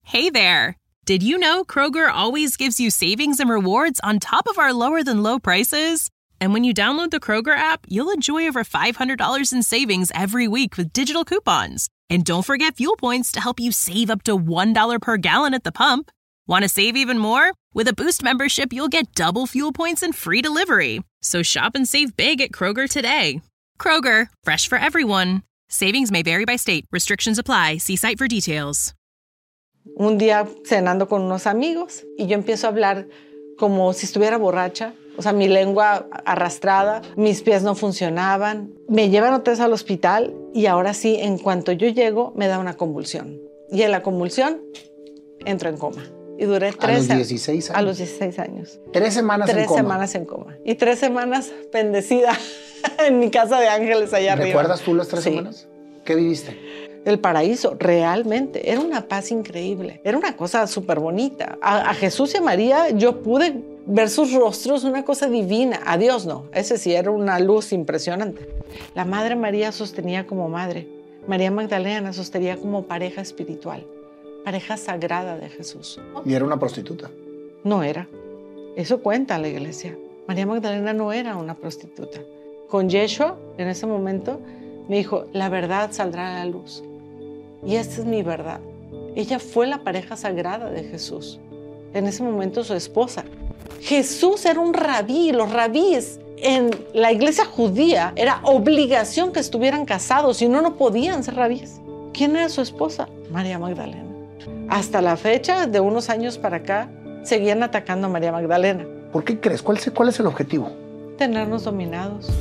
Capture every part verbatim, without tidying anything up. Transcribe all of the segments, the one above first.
Hey there! Did you know Kroger always gives you savings and rewards on top of our lower-than-low prices? And when you download the Kroger app, you'll enjoy over five hundred dollars in savings every week with digital coupons. And don't forget fuel points to help you save up to one dollar per gallon at the pump. Want to save even more? With a Boost membership, you'll get double fuel points and free delivery. So shop and save big at Kroger today. Kroger, fresh for everyone. Savings may vary by state. Restrictions apply. See site for details. Un día cenando con unos amigos y yo empiezo a hablar como si estuviera borracha. O sea, mi lengua arrastrada, mis pies no funcionaban. Me llevan otra vez al hospital y ahora sí, en cuanto yo llego, me da una convulsión. Y en la convulsión, entro en coma. Y duré tres ¿A los dieciséis años? A los dieciséis años. ¿Tres semanas en coma? Tres semanas en coma. Y tres semanas bendecida en mi casa de ángeles allá arriba. ¿Recuerdas tú las tres sí. semanas? ¿Qué viviste? El paraíso, realmente. Era una paz increíble. Era una cosa súper bonita. A, a Jesús y a María yo pude ver sus rostros, una cosa divina. A Dios no. Ese sí era una luz impresionante. La Madre María sostenía como madre. María Magdalena sostenía como pareja espiritual. Pareja sagrada de Jesús. ¿Y era una prostituta? No era. Eso cuenta la iglesia. María Magdalena no era una prostituta. Con Yeshua, en ese momento, me dijo, la verdad saldrá a la luz. Y esta es mi verdad. Ella fue la pareja sagrada de Jesús. En ese momento, su esposa. Jesús era un rabí. Los rabíes en la iglesia judía era obligación que estuvieran casados. Si no, no podían ser rabíes. ¿Quién era su esposa? María Magdalena. Hasta la fecha, de unos años para acá, seguían atacando a María Magdalena. ¿Por qué crees? ¿Cuál es, cuál es el objetivo? Tenernos dominados.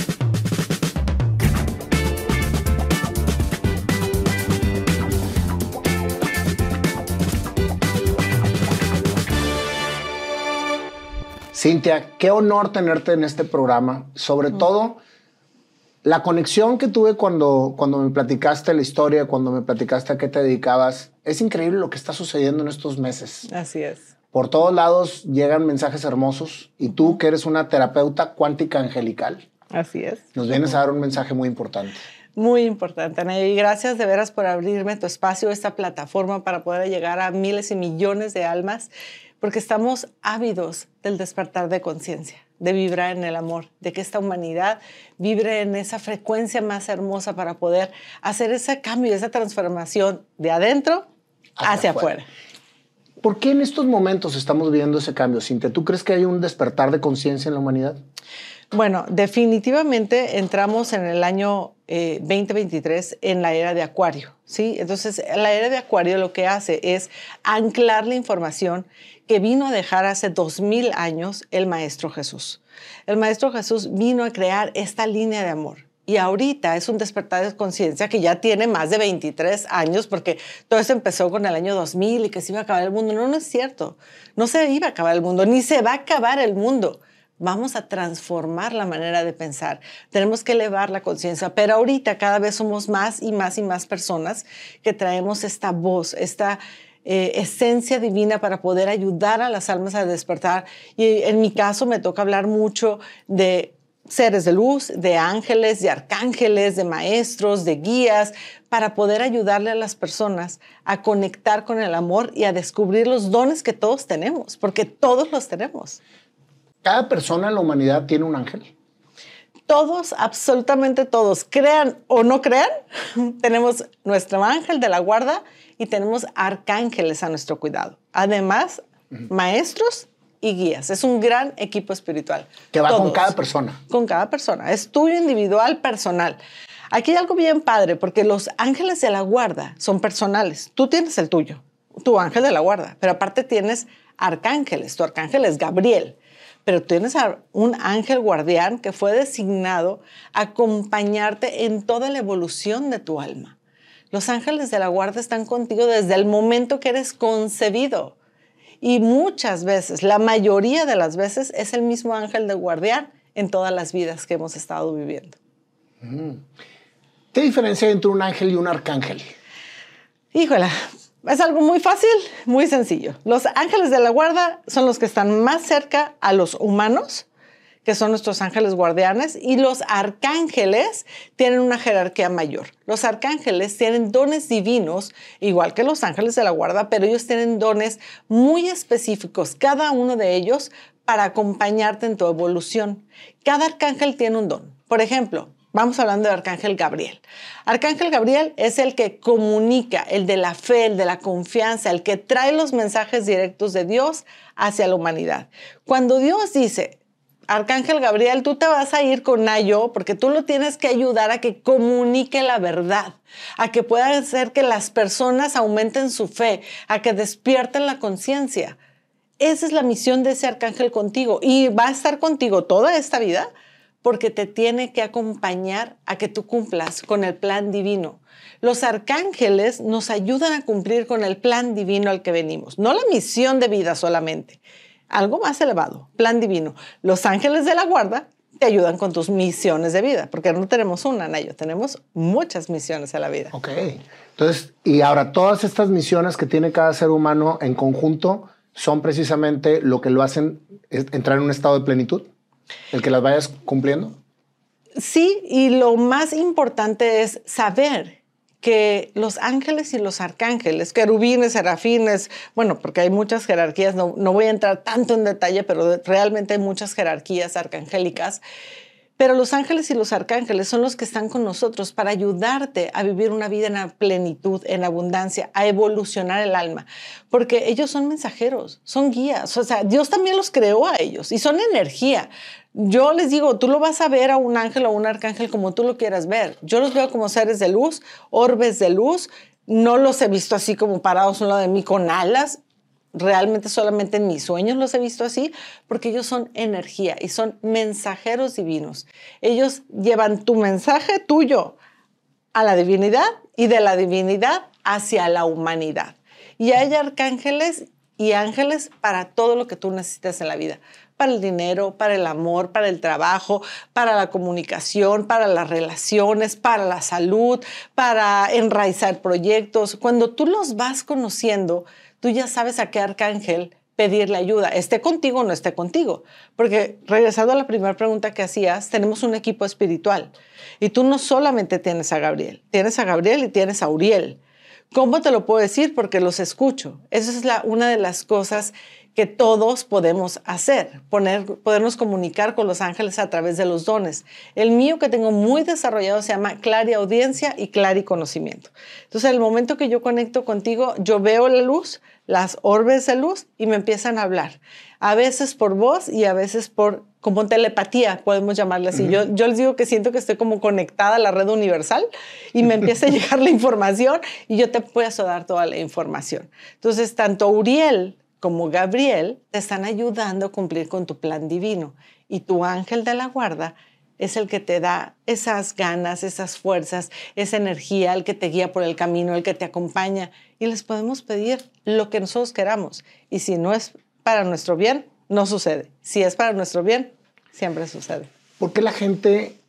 Cintia, qué honor tenerte en este programa. Sobre mm. todo, la conexión que tuve cuando, cuando me platicaste la historia, cuando me platicaste a qué te dedicabas. Es increíble lo que está sucediendo en estos meses. Así es. Por todos lados llegan mensajes hermosos. Y tú, que eres una terapeuta cuántica angelical. Así es. Nos vienes a dar un mensaje muy importante. Muy importante, Ana. Y gracias de veras por abrirme tu espacio, esta plataforma para poder llegar a miles y millones de almas. Porque estamos ávidos del despertar de conciencia, de vibrar en el amor, de que esta humanidad vibre en esa frecuencia más hermosa para poder hacer ese cambio, esa transformación de adentro hacia, hacia afuera. afuera. ¿Por qué en estos momentos estamos viendo ese cambio, Cintia? ¿Tú crees que hay un despertar de conciencia en la humanidad? Bueno, definitivamente entramos en el año eh, veinte veintitrés en la era de Acuario, ¿sí? Entonces, la era de Acuario lo que hace es anclar la información que vino a dejar hace dos mil años el Maestro Jesús. El Maestro Jesús vino a crear esta línea de amor. Y ahorita es un despertar de conciencia que ya tiene más de veintitrés años, porque todo eso empezó con el año dos mil y que se iba a acabar el mundo. No, no es cierto. No se iba a acabar el mundo, ni se va a acabar el mundo. Vamos a transformar la manera de pensar. Tenemos que elevar la conciencia, pero ahorita cada vez somos más y más y más personas que traemos esta voz, esta eh, esencia divina para poder ayudar a las almas a despertar. Y en mi caso me toca hablar mucho de seres de luz, de ángeles, de arcángeles, de maestros, de guías, para poder ayudarle a las personas a conectar con el amor y a descubrir los dones que todos tenemos, porque todos los tenemos. ¿Cada persona en la humanidad tiene un ángel? Todos, absolutamente todos, crean o no crean, tenemos nuestro ángel de la guarda y tenemos arcángeles a nuestro cuidado. Además, uh-huh. maestros y guías. Es un gran equipo espiritual. Que va todos, con cada persona. Con cada persona. Es tuyo individual, personal. Aquí hay algo bien padre, porque los ángeles de la guarda son personales. Tú tienes el tuyo, tu ángel de la guarda, pero aparte tienes arcángeles. Tu arcángel es Gabriel. Pero tienes un ángel guardián que fue designado a acompañarte en toda la evolución de tu alma. Los ángeles de la guarda están contigo desde el momento que eres concebido. Y muchas veces, la mayoría de las veces, es el mismo ángel de guardián en todas las vidas que hemos estado viviendo. ¿Qué diferencia hay entre un ángel y un arcángel? Híjole, es algo muy fácil, muy sencillo. Los ángeles de la guarda son los que están más cerca a los humanos que son nuestros ángeles guardianes, y los arcángeles tienen una jerarquía mayor. Los arcángeles tienen dones divinos, igual que los ángeles de la guarda, pero ellos tienen dones muy específicos, cada uno de ellos, para acompañarte en tu evolución. Cada arcángel tiene un don. Por ejemplo, vamos hablando de Arcángel Gabriel. Arcángel Gabriel es el que comunica, el de la fe, el de la confianza, el que trae los mensajes directos de Dios hacia la humanidad. Cuando Dios dice, Arcángel Gabriel, tú te vas a ir con Nayo porque tú lo tienes que ayudar a que comunique la verdad, a que pueda hacer que las personas aumenten su fe, a que despierten la conciencia. Esa es la misión de ese arcángel contigo y va a estar contigo toda esta vida porque te tiene que acompañar a que tú cumplas con el plan divino. Los arcángeles nos ayudan a cumplir con el plan divino al que venimos, no la misión de vida solamente, algo más elevado, plan divino. Los ángeles de la guarda te ayudan con tus misiones de vida, porque no tenemos una, Nayo, tenemos muchas misiones a la vida. Ok, entonces, y ahora todas estas misiones que tiene cada ser humano en conjunto son precisamente lo que lo hacen entrar en un estado de plenitud, el que las vayas cumpliendo. Sí, y lo más importante es saber que los ángeles y los arcángeles, querubines, serafines, bueno, porque hay muchas jerarquías, no, no voy a entrar tanto en detalle, pero realmente hay muchas jerarquías arcangélicas. Pero los ángeles y los arcángeles son los que están con nosotros para ayudarte a vivir una vida en la plenitud, en abundancia, a evolucionar el alma. Porque ellos son mensajeros, son guías. O sea, Dios también los creó a ellos y son energía. Yo les digo, tú lo vas a ver a un ángel o un arcángel como tú lo quieras ver. Yo los veo como seres de luz, orbes de luz. No los he visto así como parados a un lado de mí con alas. Realmente solamente en mis sueños los he visto así, porque ellos son energía y son mensajeros divinos. Ellos llevan tu mensaje tuyo a la divinidad y de la divinidad hacia la humanidad. Y hay arcángeles y ángeles para todo lo que tú necesitas en la vida. Para el dinero, para el amor, para el trabajo, para la comunicación, para las relaciones, para la salud, para enraizar proyectos. Cuando tú los vas conociendo, tú ya sabes a qué arcángel pedirle ayuda, esté contigo o no esté contigo. Porque regresando a la primera pregunta que hacías, tenemos un equipo espiritual. Y tú no solamente tienes a Gabriel, tienes a Gabriel y tienes a Uriel. ¿Cómo te lo puedo decir? Porque los escucho. Esa es la, una de las cosas que todos podemos hacer, poner, podernos comunicar con los ángeles a través de los dones. El mío que tengo muy desarrollado se llama clariaudiencia y clariconocimiento. Entonces, el momento que yo conecto contigo, yo veo la luz, las orbes de luz y me empiezan a hablar. A veces por voz y a veces por como telepatía, podemos llamarle así. Uh-huh. Yo, yo les digo que siento que estoy como conectada a la red universal y me empieza a llegar la información y yo te puedo dar toda la información. Entonces, tanto Uriel como Gabriel te están ayudando a cumplir con tu plan divino. Y tu ángel de la guarda es el que te da esas ganas, esas fuerzas, esa energía, el que te guía por el camino, el que te acompaña. Y les podemos pedir lo que nosotros queramos. Y si no es para nuestro bien, no sucede. Si es para nuestro bien, siempre sucede. ¿Por qué la gente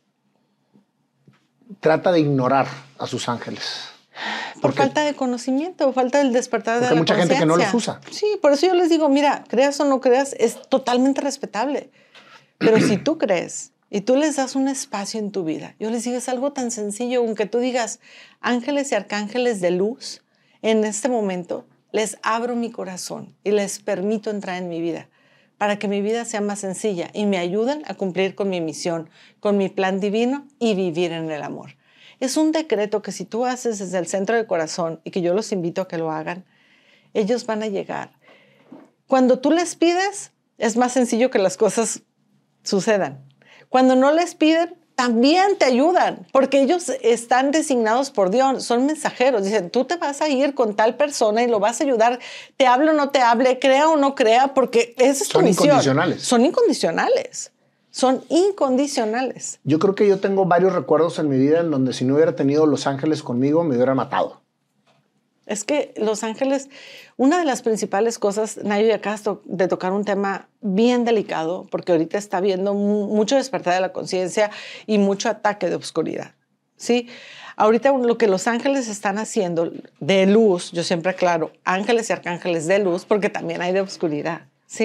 trata de ignorar a sus ángeles? Por falta de conocimiento, falta del despertar de la conciencia. Porque hay mucha gente que no los usa. Sí, por eso yo les digo, mira, creas o no creas, es totalmente respetable. Pero si tú crees y tú les das un espacio en tu vida, yo les digo, es algo tan sencillo, aunque tú digas, ángeles y arcángeles de luz, en este momento les abro mi corazón y les permito entrar en mi vida para que mi vida sea más sencilla y me ayuden a cumplir con mi misión, con mi plan divino y vivir en el amor. Es un decreto que si tú haces desde el centro del corazón y que yo los invito a que lo hagan, ellos van a llegar. Cuando tú les pides, es más sencillo que las cosas sucedan. Cuando no les piden, también te ayudan, porque ellos están designados por Dios, son mensajeros. Dicen, tú te vas a ir con tal persona y lo vas a ayudar, te hable o no te hable, crea o no crea, porque esa es tu misión. Son incondicionales. Son incondicionales. Son incondicionales. Yo creo que yo tengo varios recuerdos en mi vida en donde si no hubiera tenido los ángeles conmigo, me hubieran matado. Es que los ángeles, una de las principales cosas, Nayo, y acá de tocar un tema bien delicado, porque ahorita está habiendo mucho despertar de la conciencia y mucho ataque de oscuridad, ¿sí? Ahorita lo que los ángeles están haciendo de luz, yo siempre aclaro, ángeles y arcángeles de luz, porque también hay de oscuridad, ¿sí?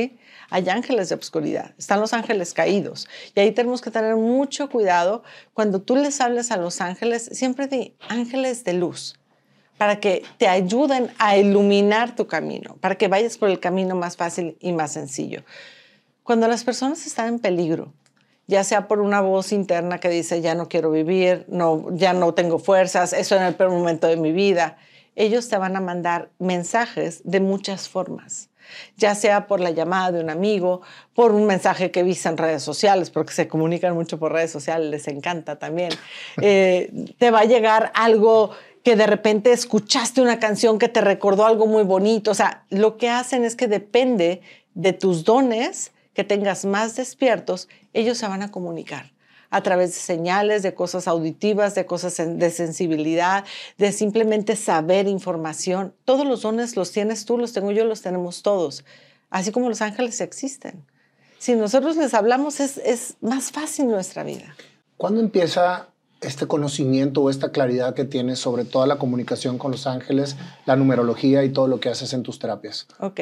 hay ángeles de oscuridad, están los ángeles caídos. Y ahí tenemos que tener mucho cuidado. Cuando tú les hables a los ángeles, siempre di ángeles de luz, para que te ayuden a iluminar tu camino, para que vayas por el camino más fácil y más sencillo. Cuando las personas están en peligro, ya sea por una voz interna que dice, ya no quiero vivir, no, ya no tengo fuerzas, eso en el peor momento de mi vida, ellos te van a mandar mensajes de muchas formas, ya sea por la llamada de un amigo, por un mensaje que viste en redes sociales, porque se comunican mucho por redes sociales, les encanta también. Eh, te va a llegar algo que de repente escuchaste una canción que te recordó algo muy bonito. O sea, lo que hacen es que depende de tus dones que tengas más despiertos, ellos se van a comunicar a través de señales, de cosas auditivas, de cosas de sensibilidad, de simplemente saber información. Todos los dones los tienes tú, los tengo yo, los tenemos todos. Así como los ángeles existen. Si nosotros les hablamos, es, es más fácil nuestra vida. ¿Cuándo empieza este conocimiento o esta claridad que tienes sobre toda la comunicación con los ángeles, la numerología y todo lo que haces en tus terapias? Ok.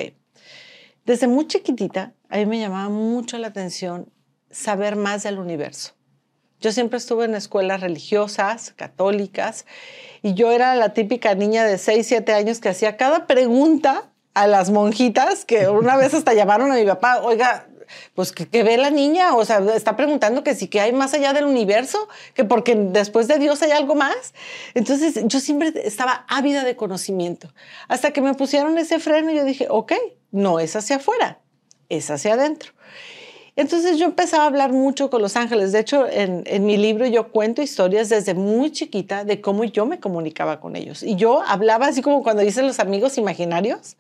Desde muy chiquitita, a mí me llamaba mucho la atención saber más del universo. Yo siempre estuve en escuelas religiosas, católicas, y yo era la típica niña de seis, siete años que hacía cada pregunta a las monjitas, que una vez hasta llamaron a mi papá, oiga, pues ¿qué, qué ve la niña? O sea, está preguntando que si que hay más allá del universo, que porque después de Dios hay algo más. Entonces yo siempre estaba ávida de conocimiento. Hasta que me pusieron ese freno y yo dije, ok, no es hacia afuera, es hacia adentro. Entonces yo empezaba a hablar mucho con los ángeles. De hecho, en, en mi libro yo cuento historias desde muy chiquita de cómo yo me comunicaba con ellos. Y yo hablaba así como cuando dicen los amigos imaginarios.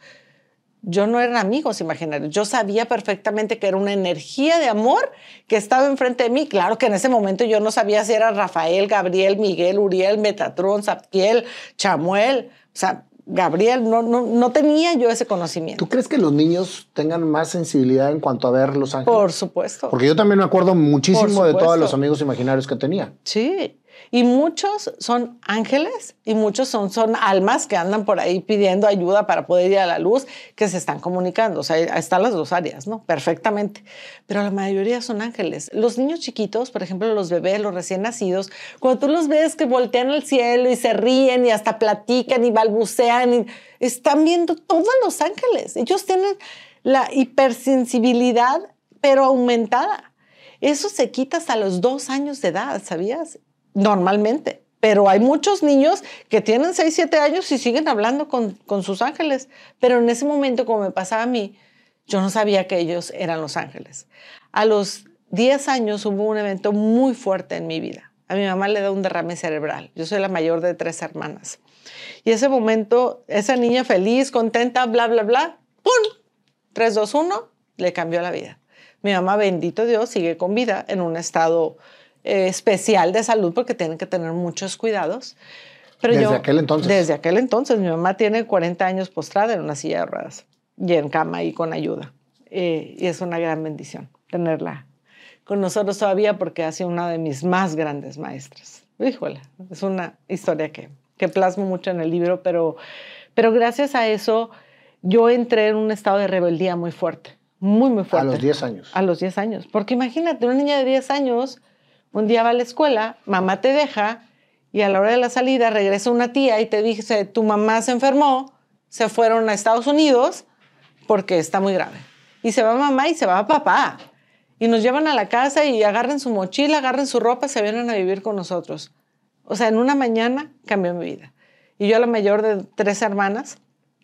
Yo no eran amigos imaginarios. Yo sabía perfectamente que era una energía de amor que estaba enfrente de mí. Claro que en ese momento yo no sabía si era Rafael, Gabriel, Miguel, Uriel, Metatrón, Zaptiel, Chamuel. O sea, Gabriel, no, no, no tenía yo ese conocimiento. ¿Tú crees que los niños tengan más sensibilidad en cuanto a ver los ángeles? Por supuesto. Porque yo también me acuerdo muchísimo de todos los amigos imaginarios que tenía. Sí. Y muchos son ángeles y muchos son, son almas que andan por ahí pidiendo ayuda para poder ir a la luz, que se están comunicando. O sea, están las dos áreas, ¿no? Perfectamente. Pero la mayoría son ángeles. Los niños chiquitos, por ejemplo, los bebés, los recién nacidos, cuando tú los ves que voltean al cielo y se ríen y hasta platican y balbucean, y están viendo todos los ángeles. Ellos tienen la hipersensibilidad, pero aumentada. Eso se quita hasta los dos años de edad, ¿sabías? Normalmente, pero hay muchos niños que tienen seis, siete años y siguen hablando con, con sus ángeles, pero en ese momento, como me pasaba a mí, yo no sabía que ellos eran los ángeles. A los diez años hubo un evento muy fuerte en mi vida. A mi mamá le da un derrame cerebral. Yo soy la mayor de tres hermanas. Y ese momento, esa niña feliz, contenta, bla, bla, bla, ¡pum! tres, dos, uno, le cambió la vida. Mi mamá, bendito Dios, sigue con vida en un estado Eh, especial de salud porque tienen que tener muchos cuidados. Pero ¿Desde yo, aquel entonces? Desde aquel entonces. Mi mamá tiene cuarenta años postrada en una silla de ruedas y en cama y con ayuda. Eh, y es una gran bendición tenerla con nosotros todavía porque ha sido una de mis más grandes maestras. Híjole, es una historia que, que plasmo mucho en el libro, pero, pero gracias a eso yo entré en un estado de rebeldía muy fuerte, muy, muy fuerte. A los diez años. A los diez años. Porque imagínate, una niña de diez años... Un día va a la escuela, mamá te deja y a la hora de la salida regresa una tía y te dice, tu mamá se enfermó, se fueron a Estados Unidos porque está muy grave. Y se va mamá y se va papá. Y nos llevan a la casa y agarran su mochila, agarran su ropa, se vienen a vivir con nosotros. O sea, en una mañana cambió mi vida. Y yo la mayor de tres hermanas,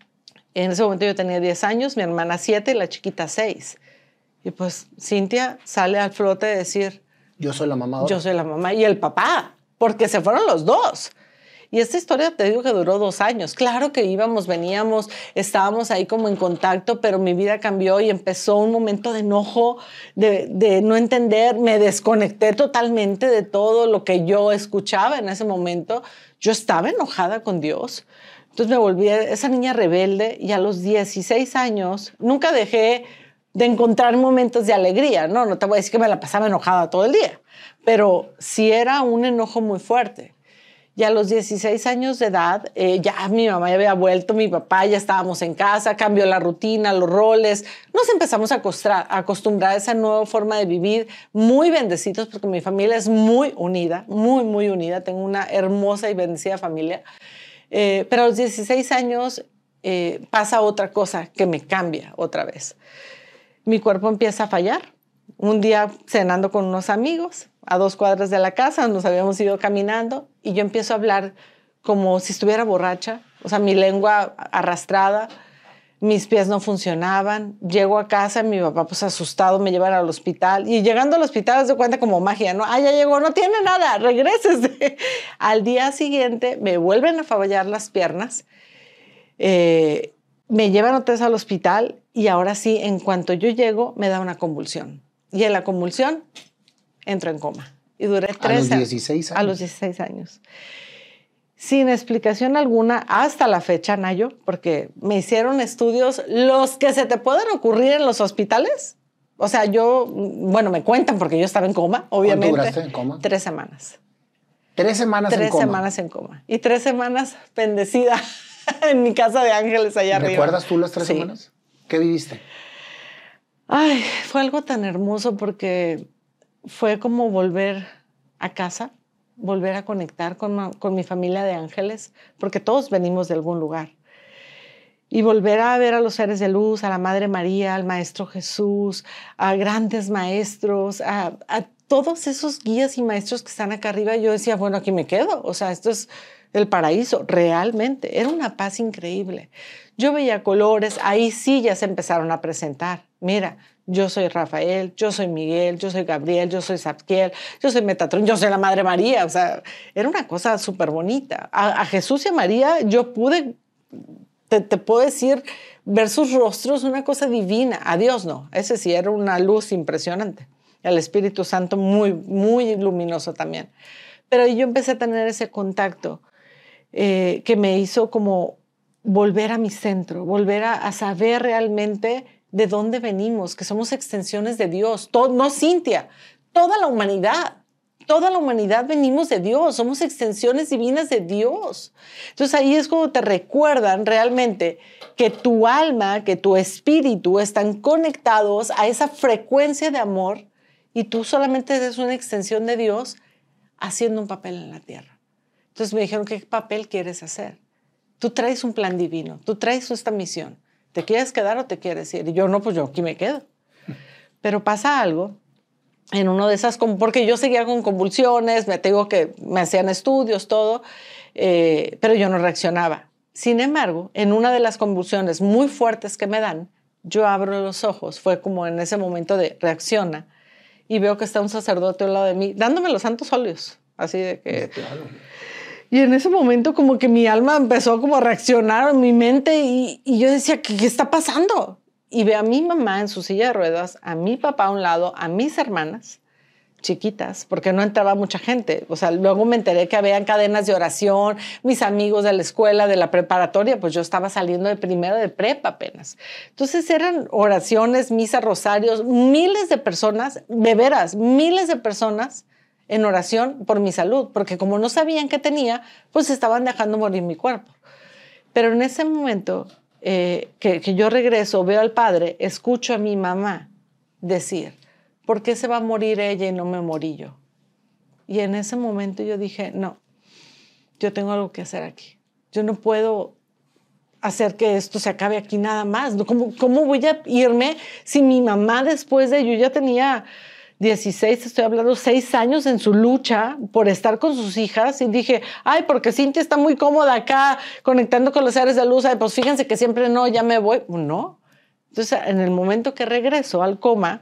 en ese momento yo tenía diez años, mi hermana siete y la chiquita seis. Y pues Cintia sale al flote de decir... Yo soy la mamá ahora. Yo soy la mamá y el papá, porque se fueron los dos. Y esta historia te digo que duró dos años. Claro que íbamos, veníamos, estábamos ahí como en contacto, pero mi vida cambió y empezó un momento de enojo, de, de no entender. Me desconecté totalmente de todo lo que yo escuchaba en ese momento. Yo estaba enojada con Dios. Entonces me volví esa niña rebelde y a los dieciséis años nunca dejé de encontrar momentos de alegría, ¿no? No te voy a decir que me la pasaba enojada todo el día, pero sí era un enojo muy fuerte. Y a los dieciséis años de edad, eh, ya mi mamá ya había vuelto, mi papá, ya estábamos en casa, cambió la rutina, los roles. Nos empezamos a acostumbrar, a acostumbrar a esa nueva forma de vivir, muy bendecidos, porque mi familia es muy unida, muy, muy unida. Tengo una hermosa y bendecida familia. Eh, pero a los dieciséis años eh, pasa otra cosa que me cambia otra vez. Mi cuerpo empieza a fallar. Un día cenando con unos amigos, a dos cuadras de la casa, nos habíamos ido caminando y yo empiezo a hablar como si estuviera borracha, o sea, mi lengua arrastrada, mis pies no funcionaban. Llego a casa, mi papá pues asustado me llevan al hospital y llegando al hospital se cuenta como magia, ¿no? Ah, ya llegó, no tiene nada, regrésese. Al día siguiente me vuelven a fallar las piernas, eh, me llevan otra vez al hospital y ahora sí, en cuanto yo llego, me da una convulsión. Y en la convulsión entro en coma. Y duré tres ¿A los dieciséis años? A los dieciséis años. Sin explicación alguna hasta la fecha, Nayo, porque me hicieron estudios, los que se te pueden ocurrir en los hospitales. O sea, yo, bueno, me cuentan porque yo estaba en coma, obviamente. ¿Cuánto duraste en coma? Tres semanas. ¿Tres semanas tres en coma? Tres semanas en coma. Y tres semanas bendecida en mi casa de ángeles allá arriba. ¿Recuerdas tú las tres sí. semanas? ¿Qué viviste? Ay, fue algo tan hermoso porque fue como volver a casa, volver a conectar con, con mi familia de ángeles, porque todos venimos de algún lugar. Y volver a ver a los seres de luz, a la Madre María, al Maestro Jesús, a grandes maestros, a, a todos esos guías y maestros que están acá arriba. Yo decía, bueno, aquí me quedo. O sea, esto es el paraíso, realmente. Era una paz increíble. Yo veía colores, ahí sí ya se empezaron a presentar. Mira, yo soy Rafael, yo soy Miguel, yo soy Gabriel, yo soy Zadkiel, yo soy Metatron, yo soy la Madre María. O sea, era una cosa súper bonita. A, a Jesús y a María yo pude, te, te puedo decir, ver sus rostros, una cosa divina. A Dios no, ese sí era una luz impresionante. El Espíritu Santo muy, muy luminoso también. Pero yo empecé a tener ese contacto eh, que me hizo como volver a mi centro, volver a, a saber realmente de dónde venimos, que somos extensiones de Dios. Todo, no Cintia, toda la humanidad, toda la humanidad venimos de Dios, somos extensiones divinas de Dios. Entonces ahí es como te recuerdan realmente que tu alma, que tu espíritu están conectados a esa frecuencia de amor y tú solamente eres una extensión de Dios haciendo un papel en la tierra. Entonces me dijeron, ¿qué papel quieres hacer? Tú traes un plan divino, tú traes esta misión. ¿Te quieres quedar o te quieres ir? Y yo, no, pues yo aquí me quedo. Pero pasa algo en uno de esas, porque yo seguía con convulsiones, me tengo que, me hacían estudios, todo, eh, pero yo no reaccionaba. Sin embargo, en una de las convulsiones muy fuertes que me dan, yo abro los ojos, fue como en ese momento de reacciona, y veo que está un sacerdote al lado de mí, dándome los santos óleos, así de que... Claro. Y en ese momento como que mi alma empezó como a reaccionar en mi mente y, y yo decía, ¿qué, ¿qué está pasando? Y ve a mi mamá en su silla de ruedas, a mi papá a un lado, a mis hermanas chiquitas, porque no entraba mucha gente. O sea, luego me enteré que habían cadenas de oración, mis amigos de la escuela, de la preparatoria, pues yo estaba saliendo de primero de prepa apenas. Entonces eran oraciones, misas, rosarios, miles de personas, de veras, miles de personas en oración por mi salud, porque como no sabían qué tenía, pues estaban dejando morir mi cuerpo. Pero en ese momento eh, que, que yo regreso, veo al Padre, escucho a mi mamá decir, ¿por qué se va a morir ella y no me morí yo? Y en ese momento yo dije, no, yo tengo algo que hacer aquí. Yo no puedo hacer que esto se acabe aquí nada más. ¿Cómo, cómo voy a irme si mi mamá después de, yo ya tenía dieciséis, estoy hablando seis años en su lucha por estar con sus hijas y dije, ay, porque Cintia está muy cómoda acá conectando con los seres de luz, ay, pues fíjense que siempre no, ya me voy. No. Entonces, en el momento que regreso al coma,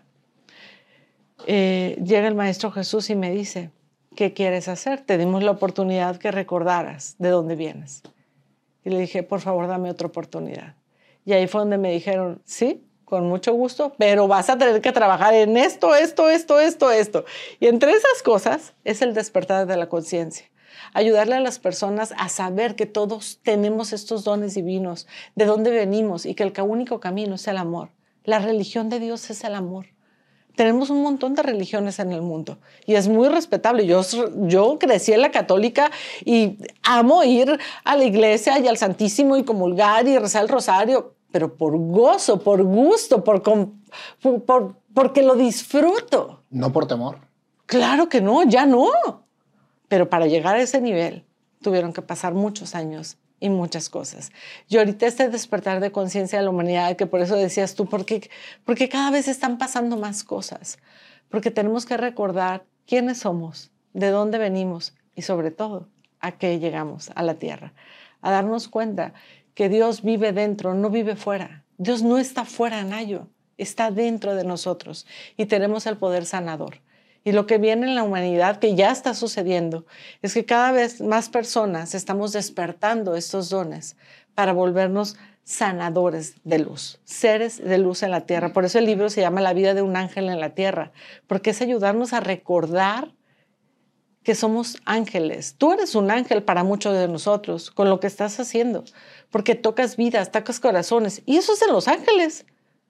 eh, llega el Maestro Jesús y me dice, ¿qué quieres hacer? Te dimos la oportunidad que recordaras de dónde vienes. Y le dije, por favor, dame otra oportunidad. Y ahí fue donde me dijeron, sí, con mucho gusto, pero vas a tener que trabajar en esto, esto, esto, esto, esto. Y entre esas cosas es el despertar de la conciencia. Ayudarle a las personas a saber que todos tenemos estos dones divinos, de dónde venimos y que el único camino es el amor. La religión de Dios es el amor. Tenemos un montón de religiones en el mundo y es muy respetable. Yo, yo crecí en la católica y amo ir a la iglesia y al Santísimo y comulgar y rezar el rosario, pero por gozo, por gusto, por, por, por, porque lo disfruto. No por temor. Claro que no, ya no. Pero para llegar a ese nivel tuvieron que pasar muchos años y muchas cosas. Y ahorita este despertar de conciencia de la humanidad, que por eso decías tú, porque, porque cada vez están pasando más cosas, porque tenemos que recordar quiénes somos, de dónde venimos y sobre todo a qué llegamos a la tierra, a darnos cuenta que Dios vive dentro, no vive fuera. Dios no está fuera, Nayo, está dentro de nosotros y tenemos el poder sanador. Y lo que viene en la humanidad, que ya está sucediendo, es que cada vez más personas estamos despertando estos dones para volvernos sanadores de luz, seres de luz en la tierra. Por eso el libro se llama La vida de un ángel en la tierra, porque es ayudarnos a recordar que somos ángeles. Tú eres un ángel para muchos de nosotros con lo que estás haciendo, porque tocas vidas, tocas corazones, y eso es en Los Ángeles.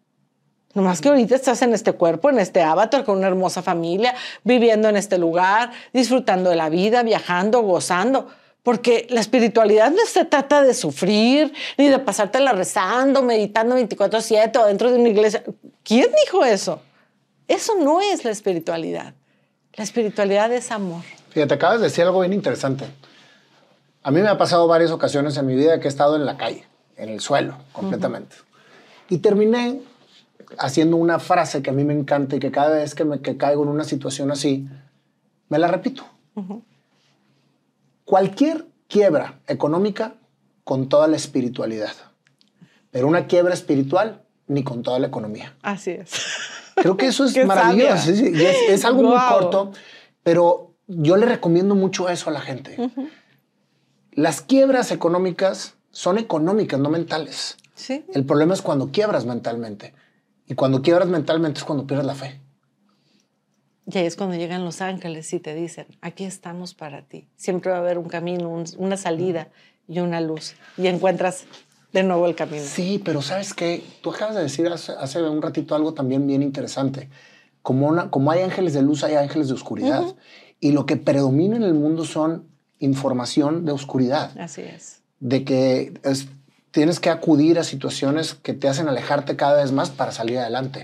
Nomás que ahorita estás en este cuerpo, en este avatar, con una hermosa familia, viviendo en este lugar, disfrutando de la vida, viajando, gozando. Porque la espiritualidad no se trata de sufrir, ni de pasártela rezando, meditando veinticuatro siete o dentro de una iglesia. ¿Quién dijo eso? Eso no es la espiritualidad. La espiritualidad es amor. Fíjate, acabas de decir algo bien interesante. A mí me ha pasado varias ocasiones en mi vida que he estado en la calle, en el suelo, completamente. Uh-huh. Y terminé haciendo una frase que a mí me encanta y que cada vez que, me, que caigo en una situación así, me la repito. Uh-huh. Cualquier quiebra económica con toda la espiritualidad, pero una quiebra espiritual ni con toda la economía. Así es. Creo que eso es maravilloso. Sí, sí, es, es algo wow. muy corto, pero yo le recomiendo mucho eso a la gente. Uh-huh. Las quiebras económicas son económicas, no mentales. Sí. El problema es cuando quiebras mentalmente. Y cuando quiebras mentalmente es cuando pierdes la fe. Y ahí es cuando llegan los ángeles y te dicen, aquí estamos para ti. Siempre va a haber un camino, un, una salida y una luz. Y encuentras de nuevo el camino. Sí, pero ¿sabes qué? Tú acabas de decir hace, hace un ratito algo también bien interesante. Como, una, como hay ángeles de luz, hay ángeles de oscuridad. Uh-huh. Y lo que predomina en el mundo son información de oscuridad. Así es. De que es, tienes que acudir a situaciones que te hacen alejarte cada vez más para salir adelante.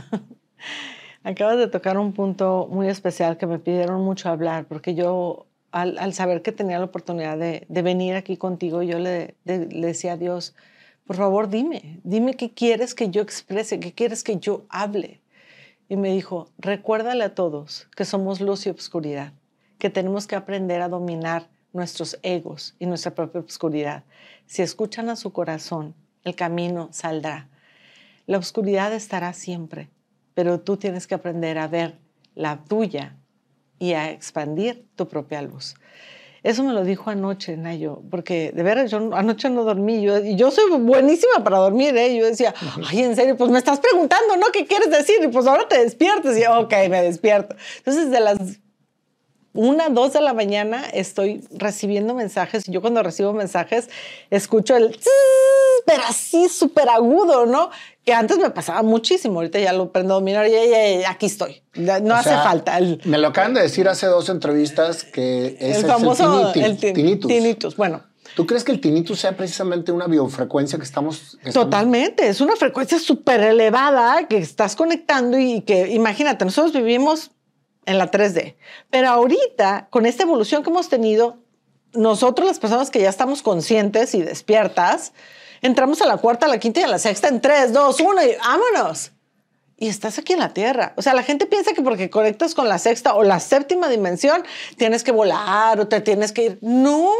Acabas de tocar un punto muy especial que me pidieron mucho hablar, porque yo, al, al saber que tenía la oportunidad de, de venir aquí contigo, yo le, de, le decía a Dios, por favor, dime, dime qué quieres que yo exprese, qué quieres que yo hable. Y me dijo, recuérdale a todos que somos luz y obscuridad, que tenemos que aprender a dominar nuestros egos y nuestra propia obscuridad. Si escuchan a su corazón, el camino saldrá. La oscuridad estará siempre, pero tú tienes que aprender a ver la tuya y a expandir tu propia luz. Eso me lo dijo anoche, Nayo, porque de veras yo anoche no dormí. Yo, y yo soy buenísima para dormir, ¿eh? Yo decía, ay, en serio, pues me estás preguntando, ¿no? ¿Qué quieres decir? Y pues ahora te despiertas. Y yo, ok, me despierto. Entonces, de las una, dos de la mañana estoy recibiendo mensajes. Y yo cuando recibo mensajes escucho el tss, pero así súper agudo, ¿no? Que antes me pasaba muchísimo. Ahorita ya lo aprendo a dominar y, y, y aquí estoy. No o hace sea, falta. El, me lo acaban de decir hace dos entrevistas que es el famoso el, tinnitus, el tinnitus. tinnitus. Bueno. ¿Tú crees que el tinnitus sea precisamente una biofrecuencia que estamos... Que Totalmente. estamos... Es una frecuencia súper elevada que estás conectando y que, imagínate, nosotros vivimos en la tres D. Pero ahorita, con esta evolución que hemos tenido, nosotros las personas que ya estamos conscientes y despiertas, entramos a la cuarta, a la quinta y a la sexta en tres, dos, uno y vámonos. Y estás aquí en la Tierra. O sea, la gente piensa que porque conectas con la sexta o la séptima dimensión, tienes que volar o te tienes que ir. No,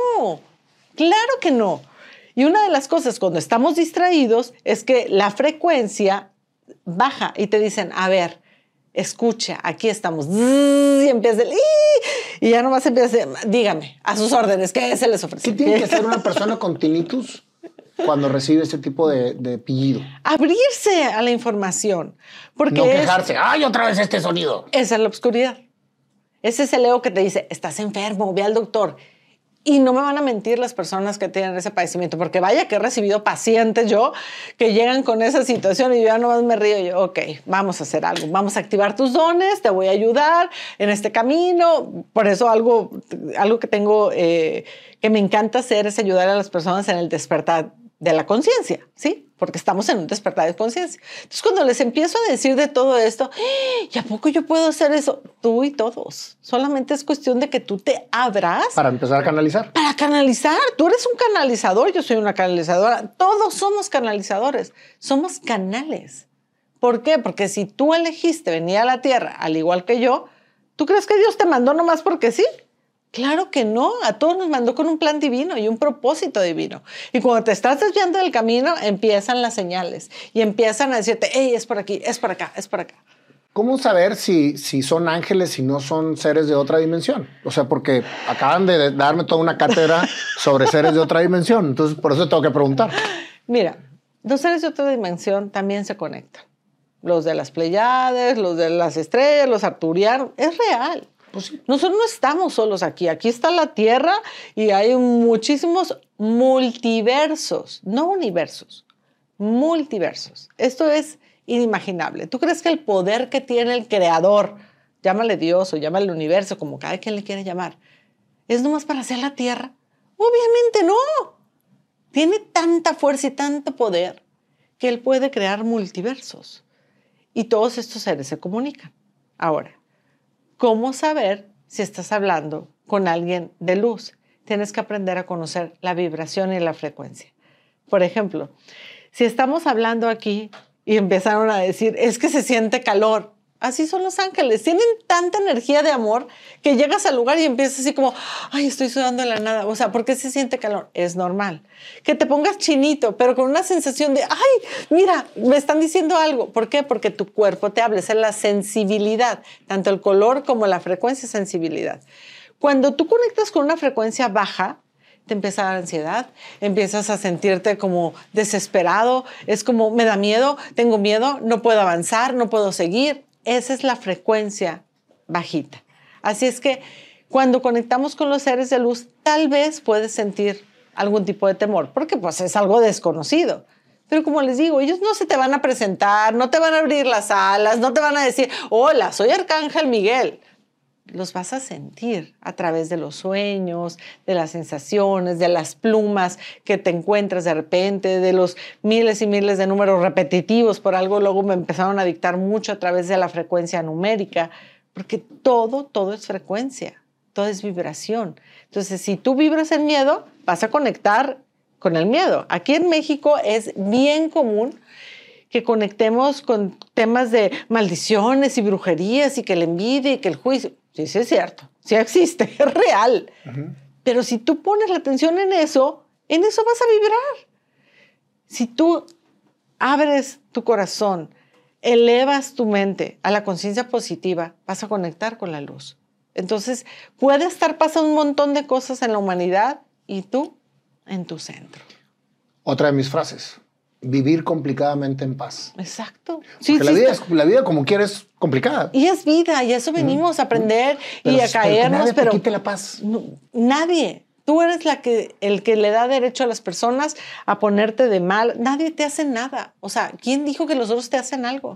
claro que no. Y una de las cosas cuando estamos distraídos es que la frecuencia baja y te dicen, a ver, escucha, aquí estamos. Y empieza el... Y ya nomás empieza, dígame, a sus órdenes, ¿qué se les ofrece? ¿Qué tiene que hacer una persona con tinnitus cuando recibe este tipo de, de pillido? Abrirse a la información. Porque no quejarse. Es, ¡ay, otra vez este sonido! Esa es la oscuridad. Ese es el ego que te dice, estás enfermo, ve al doctor. Y no me van a mentir las personas que tienen ese padecimiento, porque vaya que he recibido pacientes yo que llegan con esa situación y yo ya nomás me río y yo, ok, vamos a hacer algo, vamos a activar tus dones, te voy a ayudar en este camino. Por eso algo, algo que tengo, eh, que me encanta hacer es ayudar a las personas en el despertar de la conciencia, ¿sí? Porque estamos en un despertar de conciencia. Entonces, cuando les empiezo a decir de todo esto, ¿y a poco yo puedo hacer eso? Tú y todos. Solamente es cuestión de que tú te abras. Para empezar a canalizar. Para canalizar. Tú eres un canalizador, yo soy una canalizadora. Todos somos canalizadores. Somos canales. ¿Por qué? Porque si tú elegiste venir a la tierra, al igual que yo, ¿tú crees que Dios te mandó nomás porque sí? Claro que no, a todos nos mandó con un plan divino y un propósito divino. Y cuando te estás desviando del camino, empiezan las señales y empiezan a decirte, hey, es por aquí, es por acá, es por acá. ¿Cómo saber si, si son ángeles y no son seres de otra dimensión? O sea, porque acaban de darme toda una cátedra sobre seres de otra dimensión, entonces por eso tengo que preguntar. Mira, los seres de otra dimensión también se conectan. Los de las Pleiades, los de las estrellas, los arturianos, es real. Pues sí. Nosotros no estamos solos aquí. Aquí está la Tierra y hay muchísimos multiversos, no universos, multiversos. Esto es inimaginable. ¿Tú crees que el poder que tiene el creador, llámale Dios o llámale universo, como cada quien le quiere llamar, es nomás para hacer la Tierra? Obviamente no. Tiene tanta fuerza y tanto poder que él puede crear multiversos. Y todos estos seres se comunican. Ahora, ¿cómo saber si estás hablando con alguien de luz? Tienes que aprender a conocer la vibración y la frecuencia. Por ejemplo, si estamos hablando aquí y empezaron a decir, es que se siente calor. Así son los ángeles. Tienen tanta energía de amor que llegas al lugar y empiezas así como, ay, estoy sudando de la nada. O sea, ¿por qué se siente calor? Es normal. Que te pongas chinito, pero con una sensación de, ay, mira, me están diciendo algo. ¿Por qué? Porque tu cuerpo te habla. Esa es la sensibilidad. Tanto el color como la frecuencia es sensibilidad. Cuando tú conectas con una frecuencia baja, te empieza a dar ansiedad, empiezas a sentirte como desesperado. Es como, me da miedo, tengo miedo, no puedo avanzar, no puedo seguir. Esa es la frecuencia bajita. Así es que cuando conectamos con los seres de luz, tal vez puedes sentir algún tipo de temor, porque pues es algo desconocido. Pero como les digo, ellos no se te van a presentar, no te van a abrir las alas, no te van a decir, hola, soy Arcángel Miguel. Los vas a sentir a través de los sueños, de las sensaciones, de las plumas que te encuentras de repente, de los miles y miles de números repetitivos. Por algo luego me empezaron a dictar mucho a través de la frecuencia numérica, porque todo, todo es frecuencia, todo es vibración. Entonces, si tú vibras en miedo, vas a conectar con el miedo. Aquí en México es bien común que conectemos con temas de maldiciones y brujerías y que la envidia y que el juicio. Sí, sí es cierto, sí existe, es real. Uh-huh. Pero si tú pones la atención en eso, en eso vas a vibrar. Si tú abres tu corazón, elevas tu mente a la conciencia positiva, vas a conectar con la luz. Entonces, puede estar pasando un montón de cosas en la humanidad y tú en tu centro. Otra de mis frases. Vivir complicadamente en paz. Exacto. Sí, Porque sí, la, vida es, la vida, como quieres, complicada. Y es vida, y a eso venimos mm. a aprender pero, y a caernos. Pero, pero quite la paz. No, nadie. Tú eres la que, el que le da derecho a las personas a ponerte de mal. Nadie te hace nada. O sea, ¿quién dijo que los otros te hacen algo?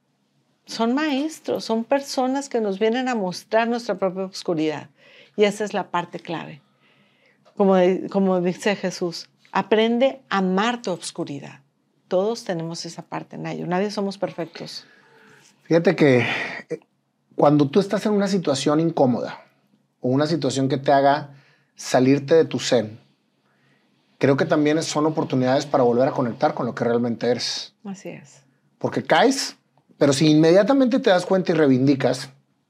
Son maestros, son personas que nos vienen a mostrar nuestra propia oscuridad. Y esa es la parte clave. Como, como dice Jesús, aprende a amar tu oscuridad. Todos tenemos esa parte, Nayo. Nadie somos perfectos. Fíjate que cuando tú estás en una situación incómoda o una situación que te haga salirte de tu zen, creo que también son oportunidades para volver a conectar con lo que realmente eres. Así es. Porque caes, pero si inmediatamente te das cuenta y reivindicas,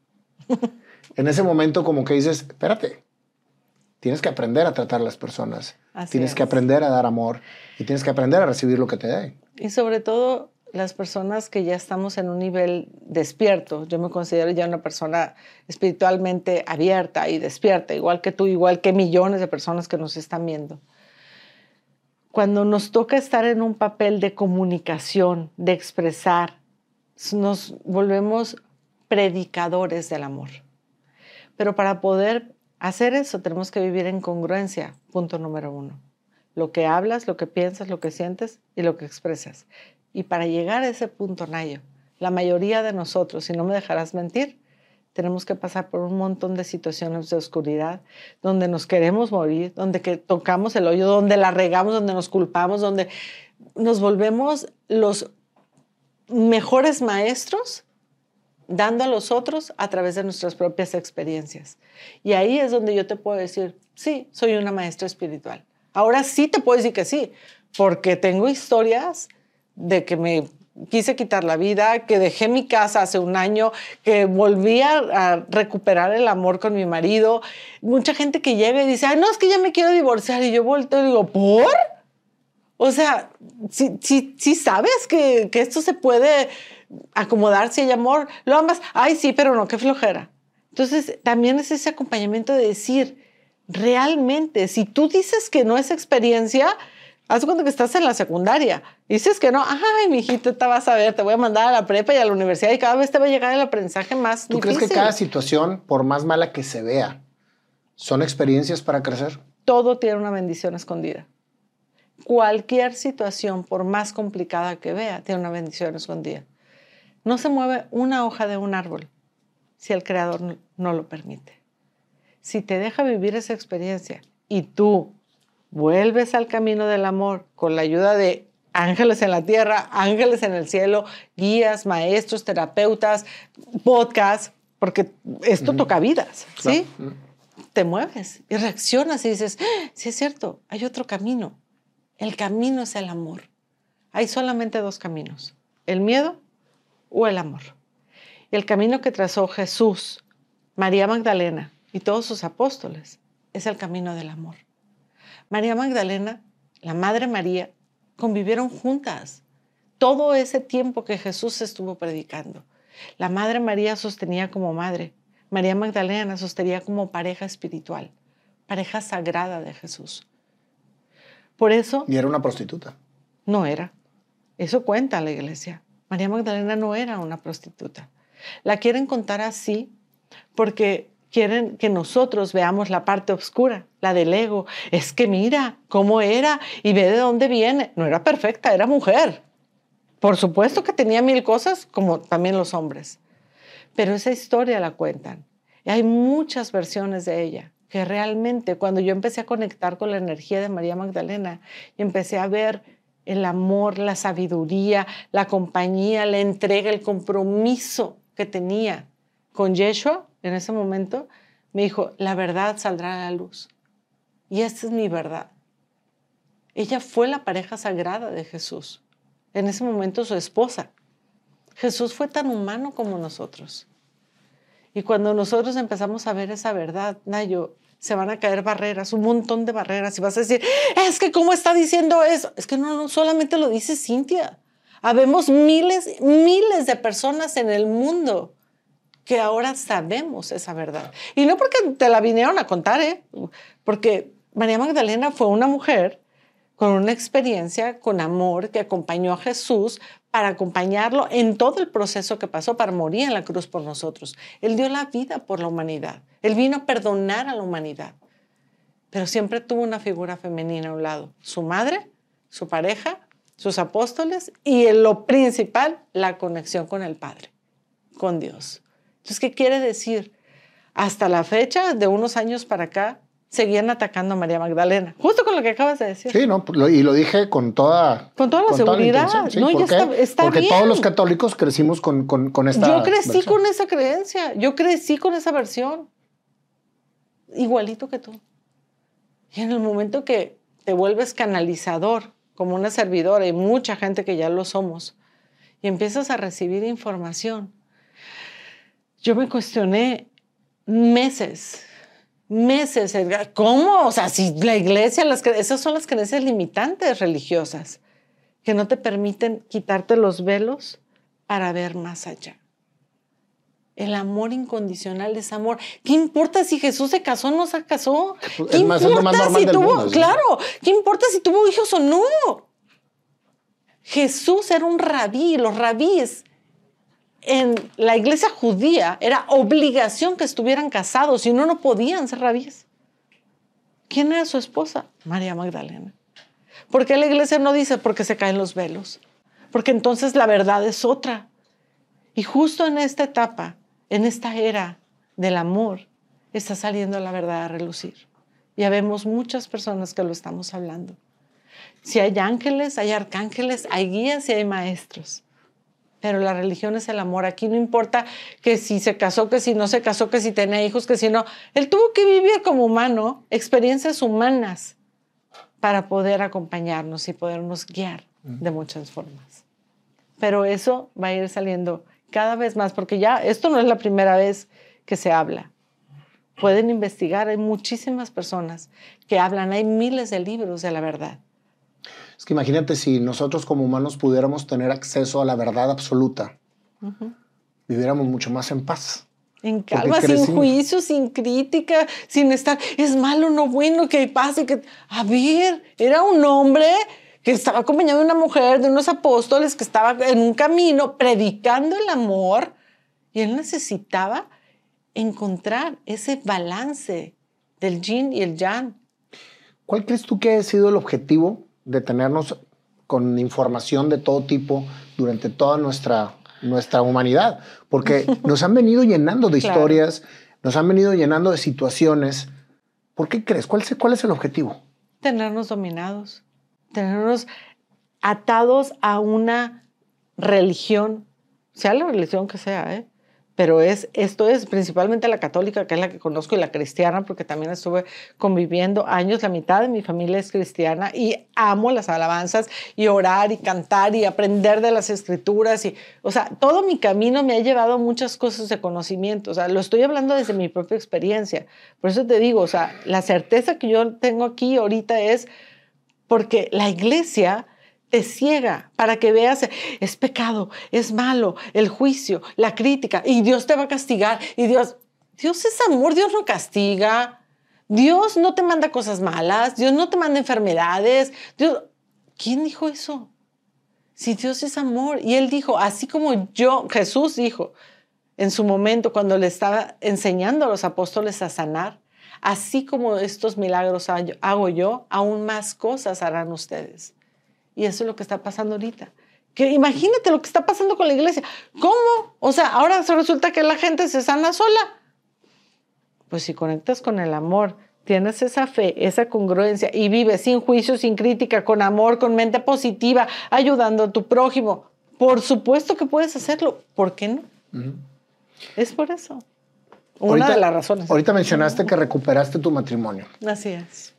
en ese momento como que dices, espérate, tienes que aprender a tratar a las personas. Así tienes es. que aprender a dar amor y tienes que aprender a recibir lo que te dé. Y sobre todo las personas que ya estamos en un nivel despierto. Yo me considero ya una persona espiritualmente abierta y despierta, igual que tú, igual que millones de personas que nos están viendo. Cuando nos toca estar en un papel de comunicación, de expresar, nos volvemos predicadores del amor. Pero para poder Hacer eso tenemos que vivir en congruencia, punto número uno. Lo que hablas, lo que piensas, lo que sientes y lo que expresas. Y para llegar a ese punto, Nayo, la mayoría de nosotros, si no me dejarás mentir, tenemos que pasar por un montón de situaciones de oscuridad, donde nos queremos morir, donde que tocamos el hoyo, donde la regamos, donde nos culpamos, donde nos volvemos los mejores maestros dando a los otros a través de nuestras propias experiencias. Y ahí es donde yo te puedo decir, sí, soy una maestra espiritual. Ahora sí te puedo decir que sí, porque tengo historias de que me quise quitar la vida, que dejé mi casa hace un año, que volví a, a recuperar el amor con mi marido. Mucha gente que llega y dice, ay, no, es que ya me quiero divorciar. Y yo volteo y digo, ¿por? O sea, si, si, si sabes que, que esto se puede acomodar, si hay amor, lo amas. Ay, sí, pero no, qué flojera. Entonces, también es ese acompañamiento de decir, realmente, si tú dices que no es experiencia, haz cuenta que estás en la secundaria. Dices que no, ay, mijito, te vas a ver, te voy a mandar a la prepa y a la universidad y cada vez te va a llegar el aprendizaje más ¿Tú difícil? crees que cada situación, por más mala que se vea, son experiencias para crecer? Todo tiene una bendición escondida. Cualquier situación, por más complicada que vea, tiene una bendición escondida. No se mueve una hoja de un árbol si el Creador no lo permite. Si te deja vivir esa experiencia y tú vuelves al camino del amor con la ayuda de ángeles en la tierra, ángeles en el cielo, guías, maestros, terapeutas, podcasts, porque esto uh-huh. toca vidas, ¿sí? Claro. Uh-huh. Te mueves y reaccionas y dices, ¡ah! Sí es cierto, hay otro camino. El camino es el amor. Hay solamente dos caminos, el miedo o el amor. Y el camino que trazó Jesús, María Magdalena y todos sus apóstoles es el camino del amor. María Magdalena, la Madre María, convivieron juntas todo ese tiempo que Jesús estuvo predicando. La Madre María sostenía como madre. María Magdalena sostenía como pareja espiritual, pareja sagrada de Jesús. Por eso... ¿Y era una prostituta? No era. Eso cuenta la iglesia. María Magdalena no era una prostituta. La quieren contar así porque quieren que nosotros veamos la parte oscura, la del ego. Es que mira cómo era y ve de dónde viene. No era perfecta, era mujer. Por supuesto que tenía mil cosas, como también los hombres. Pero esa historia la cuentan. Y hay muchas versiones de ella, que realmente cuando yo empecé a conectar con la energía de María Magdalena y empecé a ver el amor, la sabiduría, la compañía, la entrega, el compromiso que tenía con Yeshua, en ese momento, me dijo, la verdad saldrá a la luz. Y esta es mi verdad. Ella fue la pareja sagrada de Jesús. En ese momento su esposa. Jesús fue tan humano como nosotros. Y cuando nosotros empezamos a ver esa verdad, Nayo, se van a caer barreras, un montón de barreras. Y vas a decir, es que ¿cómo está diciendo eso? Es que no, no solamente lo dice Cintia. Habemos miles, miles de personas en el mundo que ahora sabemos esa verdad. Y no porque te la vinieron a contar, ¿eh? Porque María Magdalena fue una mujer con una experiencia, con amor, que acompañó a Jesús para acompañarlo en todo el proceso que pasó para morir en la cruz por nosotros. Él dio la vida por la humanidad. Él vino a perdonar a la humanidad. Pero siempre tuvo una figura femenina a un lado. Su madre, su pareja, sus apóstoles y en lo principal, la conexión con el Padre, con Dios. Entonces, ¿qué quiere decir? Hasta la fecha, de unos años para acá, seguían atacando a María Magdalena. Justo con lo que acabas de decir. Sí, no, y lo dije con toda... Con toda la con seguridad. Toda la sí, no, ¿por ya qué? está, está Porque bien. todos los católicos crecimos con, con, con esta Yo crecí versión. con esa creencia. Yo crecí con esa versión. Igualito que tú. Y en el momento que te vuelves canalizador, como una servidora, y mucha gente que ya lo somos, y empiezas a recibir información, yo me cuestioné meses, meses. ¿Cómo? O sea, si la iglesia, las, esas son las creencias limitantes religiosas que no te permiten quitarte los velos para ver más allá. El amor incondicional es amor. ¿Qué importa si Jesús se casó o no se casó? ¿Qué es más, importa es lo más normal si del tuvo, mundo, ¿sí? Claro, ¿qué importa si tuvo hijos o no? Jesús era un rabí, los rabíes en la iglesia judía era obligación que estuvieran casados, si no, no podían ser rabíes. ¿Quién era su esposa? María Magdalena. ¿Por qué la iglesia no dice? Porque se caen los velos. Porque entonces la verdad es otra. Y justo en esta etapa, en esta era del amor, está saliendo la verdad a relucir. Ya vemos muchas personas que lo estamos hablando. Si hay ángeles, hay arcángeles, hay guías y hay maestros. Pero la religión es el amor. Aquí no importa que si se casó, que si no se casó, que si tenía hijos, que si no. Él tuvo que vivir como humano experiencias humanas para poder acompañarnos y podernos guiar de muchas formas. Pero eso va a ir saliendo cada vez más, porque ya esto no es la primera vez que se habla. Pueden investigar, hay muchísimas personas que hablan, hay miles de libros de la verdad. Es que imagínate si nosotros como humanos pudiéramos tener acceso a la verdad absoluta, uh-huh. viviéramos mucho más en paz. En calma, sin juicio, sin crítica, sin estar, es malo, no bueno, que pase, que... A ver, era un hombre que estaba acompañado de una mujer, de unos apóstoles, que estaba en un camino predicando el amor, y él necesitaba encontrar ese balance del yin y el yang. ¿Cuál crees tú que ha sido el objetivo de tenernos con información de todo tipo durante toda nuestra, nuestra humanidad? Porque nos han venido llenando de claro. historias, nos han venido llenando de situaciones. ¿Por qué crees? ¿Cuál es, cuál es el objetivo? Tenernos dominados, tenernos atados a una religión, sea la religión que sea, ¿eh? Pero es, esto es principalmente la católica, que es la que conozco, y la cristiana, porque también estuve conviviendo años. La mitad de mi familia es cristiana y amo las alabanzas y orar y cantar y aprender de las escrituras. Y, o sea, todo mi camino me ha llevado a muchas cosas de conocimiento. O sea, lo estoy hablando desde mi propia experiencia. Por eso te digo, o sea, la certeza que yo tengo aquí ahorita es porque la iglesia te ciega para que veas, es pecado, es malo, el juicio, la crítica, y Dios te va a castigar, y Dios, Dios es amor, Dios no castiga, Dios no te manda cosas malas, Dios no te manda enfermedades, Dios, ¿quién dijo eso? Si Dios es amor, y Él dijo, así como yo, Jesús dijo, en su momento cuando le estaba enseñando a los apóstoles a sanar, así como estos milagros hago yo, aún más cosas harán ustedes. Y eso es lo que está pasando ahorita. Que imagínate lo que está pasando con la iglesia. ¿Cómo? O sea, ahora resulta que la gente se sana sola. Pues si conectas con el amor, tienes esa fe, esa congruencia y vives sin juicio, sin crítica, con amor, con mente positiva, ayudando a tu prójimo, por supuesto que puedes hacerlo. ¿Por qué no? Uh-huh. Es por eso. Una ahorita, de las razones. Ahorita mencionaste que recuperaste tu matrimonio. Así es.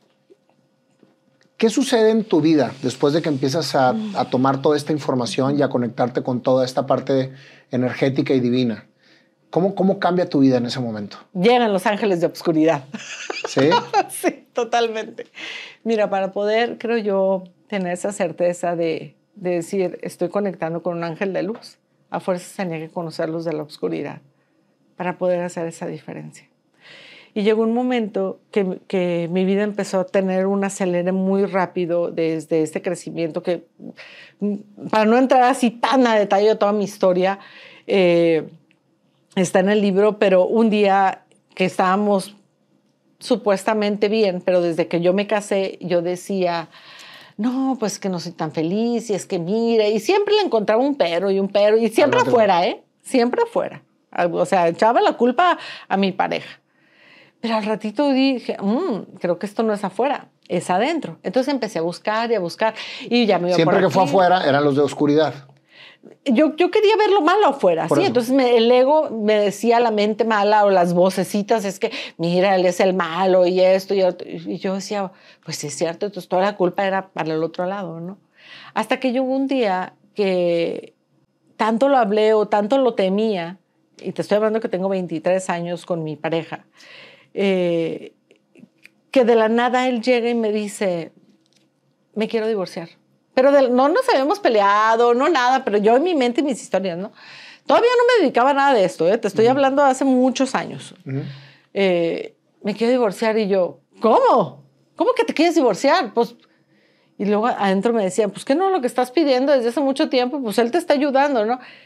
¿Qué sucede en tu vida después de que empiezas a, a tomar toda esta información y a conectarte con toda esta parte energética y divina? ¿Cómo, cómo cambia tu vida en ese momento? Llegan los ángeles de obscuridad. ¿Sí? Sí, totalmente. Mira, para poder, creo yo, tener esa certeza de, de decir, estoy conectando con un ángel de luz, a fuerzas tenía que conocer los de la obscuridad para poder hacer esa diferencia. Y llegó un momento que, que mi vida empezó a tener un acelere muy rápido desde este crecimiento que, para no entrar así tan a detalle de toda mi historia, eh, está en el libro, pero un día que estábamos supuestamente bien, pero desde que yo me casé, yo decía, no, pues que no soy tan feliz, y es que mire, y siempre le encontraba un pero y un pero, y siempre afuera, ¿eh? Siempre afuera. O sea, echaba la culpa a mi pareja. Pero al ratito dije, mmm, creo que esto no es afuera, es adentro. Entonces empecé a buscar y a buscar y ya me iba Siempre por que aquí. fue afuera eran los de oscuridad. Yo, yo quería ver lo malo afuera, por ¿sí? Eso. Entonces me, el ego me decía, la mente mala o las vocecitas, es que mira, él es el malo y esto y otro. Y yo decía, pues sí es cierto, entonces toda la culpa era para el otro lado, ¿no? Hasta que llegó un día que tanto lo hablé o tanto lo temía, y te estoy hablando que tengo veintitrés años con mi pareja, Eh, que de la nada él llega y me dice, me quiero divorciar. Pero de, no nos habíamos peleado, no nada, pero yo en mi mente y mis historias, ¿no? Todavía no me dedicaba a nada de esto, ¿eh? Te estoy uh-huh. hablando de hace muchos años. Uh-huh. Eh, me quiero divorciar y yo, ¿cómo? ¿Cómo que te quieres divorciar? Pues, y luego adentro me decían, pues, ¿qué no es lo que estás pidiendo desde hace mucho tiempo? Pues él te está ayudando, ¿no?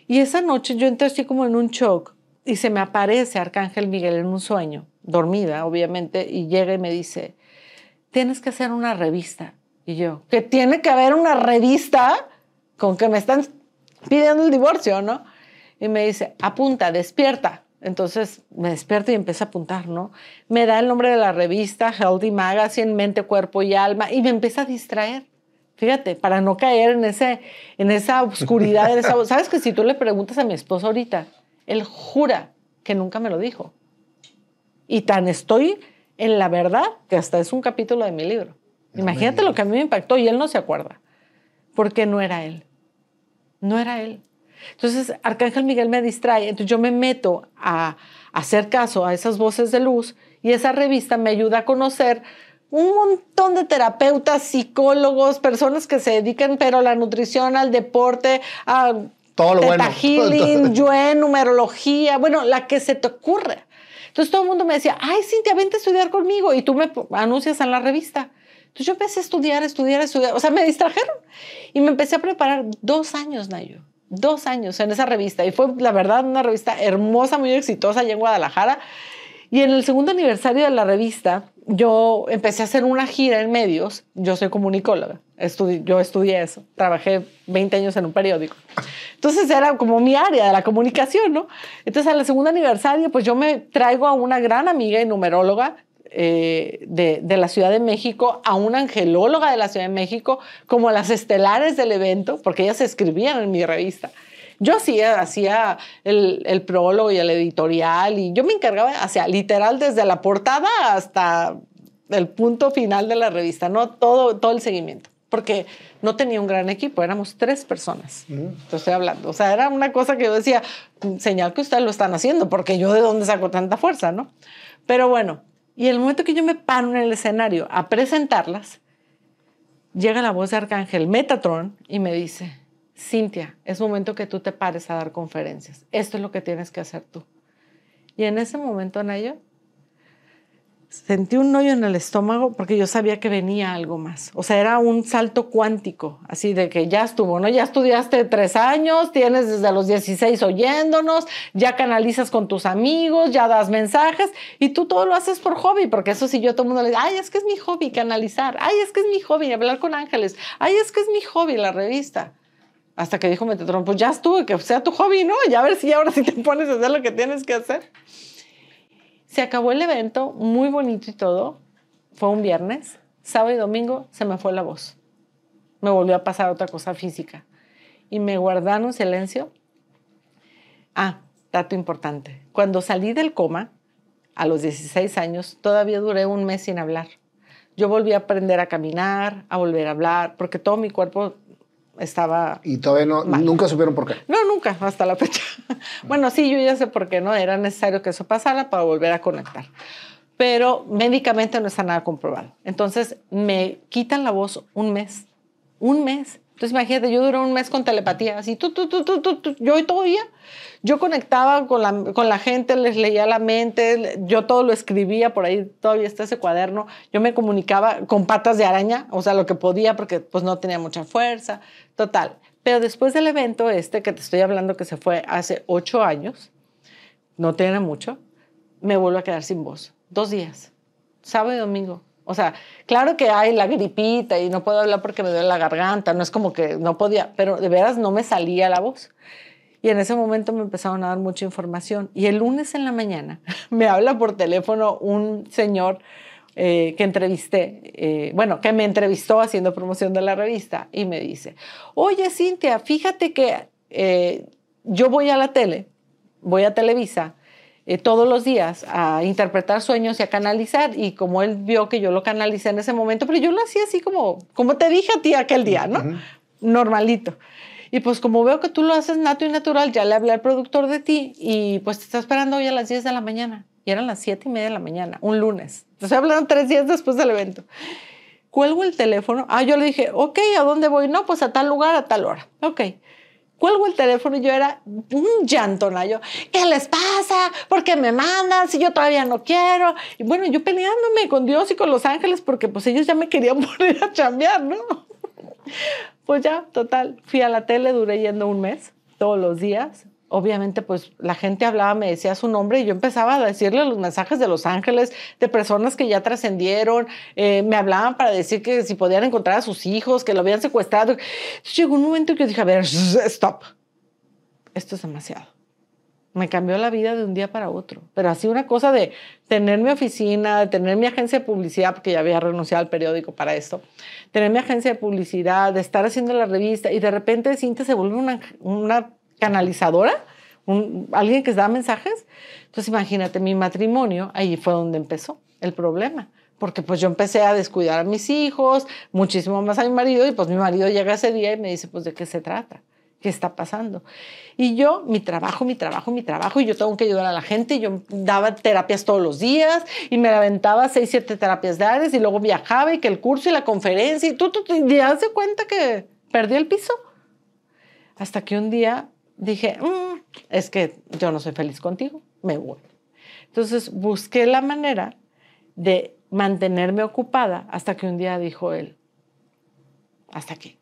Y esa noche yo entré así como en un shock y se me aparece Arcángel Miguel en un sueño, dormida obviamente, y llega y me dice, tienes que hacer una revista. Y yo, ¿que tiene que haber una revista con que me están pidiendo el divorcio, no? Y me dice, apunta, despierta. Entonces me despierto y empiezo a apuntar, ¿no? Me da el nombre de la revista, Healthy Magazine, Mente, Cuerpo y Alma, y me empieza a distraer. Fíjate, para no caer en, ese, en esa oscuridad. En esa, ¿sabes que si tú le preguntas a mi esposo ahorita, él jura que nunca me lo dijo? Y tan estoy en la verdad que hasta es un capítulo de mi libro. No Imagínate lo que a mí me impactó y él no se acuerda, porque no era él. No era él. Entonces, Arcángel Miguel me distrae, entonces yo me meto a, a hacer caso a esas voces de luz y esa revista me ayuda a conocer un montón de terapeutas, psicólogos, personas que se dedican pero a la nutrición, al deporte, a todo lo Theta bueno. Healing, Yuen, numerología, bueno, la que se te ocurre. Entonces todo el mundo me decía, ay, Cintia, vente a estudiar conmigo y tú me anuncias en la revista. Entonces yo empecé a estudiar, estudiar, estudiar, o sea, me distrajeron y me empecé a preparar dos años, Nayo. Dos años en esa revista. Y fue, la verdad, una revista hermosa, muy exitosa allá en Guadalajara. Y en el segundo aniversario de la revista, yo empecé a hacer una gira en medios. Yo soy comunicóloga. Estudi yo estudié eso. Trabajé veinte años en un periódico. Entonces era como mi área de la comunicación, ¿no? Entonces, al segundo aniversario, pues yo me traigo a una gran amiga y numeróloga Eh, de, de la Ciudad de México, a una angelóloga de la Ciudad de México, como las estelares del evento, porque ellas escribían en mi revista. Yo hacía, hacía el, el prólogo y el editorial, y yo me encargaba, hacia literal, desde la portada hasta el punto final de la revista, ¿no? Todo, todo el seguimiento, porque no tenía un gran equipo, éramos tres personas. Mm. Te estoy hablando. O sea, era una cosa que yo decía, señal que ustedes lo están haciendo, porque yo de dónde saco tanta fuerza, ¿no? Pero bueno, y el momento que yo me paro en el escenario a presentarlas, llega la voz de Arcángel Metatron y me dice, Cintia, es momento que tú te pares a dar conferencias. Esto es lo que tienes que hacer tú. Y en ese momento, Nayo, sentí un hoyo en el estómago porque yo sabía que venía algo más. O sea, era un salto cuántico, así de que ya estuvo, ¿no? Ya estudiaste tres años, tienes desde los dieciséis oyéndonos, ya canalizas con tus amigos, ya das mensajes y tú todo lo haces por hobby, porque eso sí, yo a todo el mundo le digo, ay, es que es mi hobby canalizar, ay, es que es mi hobby hablar con ángeles, ay, es que es mi hobby la revista. Hasta que dijo Metatron, pues ya estuvo, que sea tu hobby, ¿no? Ya a ver si ahora sí te pones a hacer lo que tienes que hacer. Se acabó el evento, muy bonito y todo. Fue un viernes. Sábado y domingo se me fue la voz. Me volvió a pasar otra cosa física. Y me guardaron silencio. Ah, dato importante. Cuando salí del coma, a los dieciséis años, todavía duré un mes sin hablar. Yo volví a aprender a caminar, a volver a hablar, porque todo mi cuerpo estaba Y todavía no, mal. Nunca supieron por qué. No, nunca, hasta la fecha. Bueno, sí, yo ya sé por qué, ¿no? Era necesario que eso pasara para volver a conectar. Pero médicamente no está nada comprobado. Entonces, me quitan la voz un mes. Un mes. Entonces, imagínate, yo duré un mes con telepatía, así, tú, tú, tú, tú, tú, tú. Yo todavía, yo conectaba con la, con la gente, les leía la mente, yo todo lo escribía, por ahí todavía está ese cuaderno. Yo me comunicaba con patas de araña, o sea, lo que podía, porque pues no tenía mucha fuerza, total. Pero después del evento este, que te estoy hablando que se fue hace ocho años, no tiene mucho, me vuelvo a quedar sin voz. Dos días, sábado y domingo. O sea, claro que hay la gripita y no puedo hablar porque me duele la garganta, no es como que no podía, pero de veras no me salía la voz. Y en ese momento me empezaron a dar mucha información. Y el lunes en la mañana me habla por teléfono un señor eh, que entrevisté, eh, bueno, que me entrevistó haciendo promoción de la revista y me dice, oye, Cintia, fíjate que eh, yo voy a la tele, voy a Televisa, Eh, todos los días a interpretar sueños y a canalizar, y como él vio que yo lo canalicé en ese momento, pero yo lo hacía así como, como te dije a ti aquel día, ¿no? Uh-huh. Normalito. Y pues como veo que tú lo haces nato y natural, ya le hablé al productor de ti y pues te está esperando hoy a las diez de la mañana. Y eran las siete y media de la mañana, un lunes. O sea, hablaron tres días después del evento. Cuelgo el teléfono. Ah, yo le dije, ok, ¿a dónde voy? No, pues a tal lugar, a tal hora. Ok. Cuelgo el teléfono y yo era un llanto, Nayo. ¿Qué les pasa? ¿Por qué me mandan si yo todavía no quiero? Y bueno, yo peleándome con Dios y con los ángeles porque pues ellos ya me querían poner a chambear, ¿no? Pues ya, total, fui a la tele, duré yendo un mes. todos los días. Obviamente, pues la gente hablaba, me decía su nombre y yo empezaba a decirle los mensajes de los ángeles, de personas que ya trascendieron. Eh, me hablaban para decir que si podían encontrar a sus hijos, que lo habían secuestrado. Entonces, llegó un momento en que yo dije, a ver, stop. Esto es demasiado. Me cambió la vida de un día para otro. Pero así una cosa de tener mi oficina, de tener mi agencia de publicidad, porque ya había renunciado al periódico para esto, tener mi agencia de publicidad, de estar haciendo la revista y de repente Cintia se vuelve una, una canalizadora, un, alguien que da mensajes. Entonces imagínate, mi matrimonio, ahí fue donde empezó el problema. Porque pues yo empecé a descuidar a mis hijos, muchísimo más a mi marido, y pues mi marido llega ese día y me dice, pues ¿de qué se trata? ¿Qué está pasando? Y yo, mi trabajo, mi trabajo, mi trabajo, y yo tengo que ayudar a la gente, y yo daba terapias todos los días, y me aventaba seis, siete terapias diarias, y luego viajaba, y que el curso y la conferencia, y tú, tú te das de cuenta que perdí el piso. Hasta que un día dije, mmm, es que yo no soy feliz contigo, me voy. Entonces busqué la manera de mantenerme ocupada, hasta que un día dijo él, hasta aquí.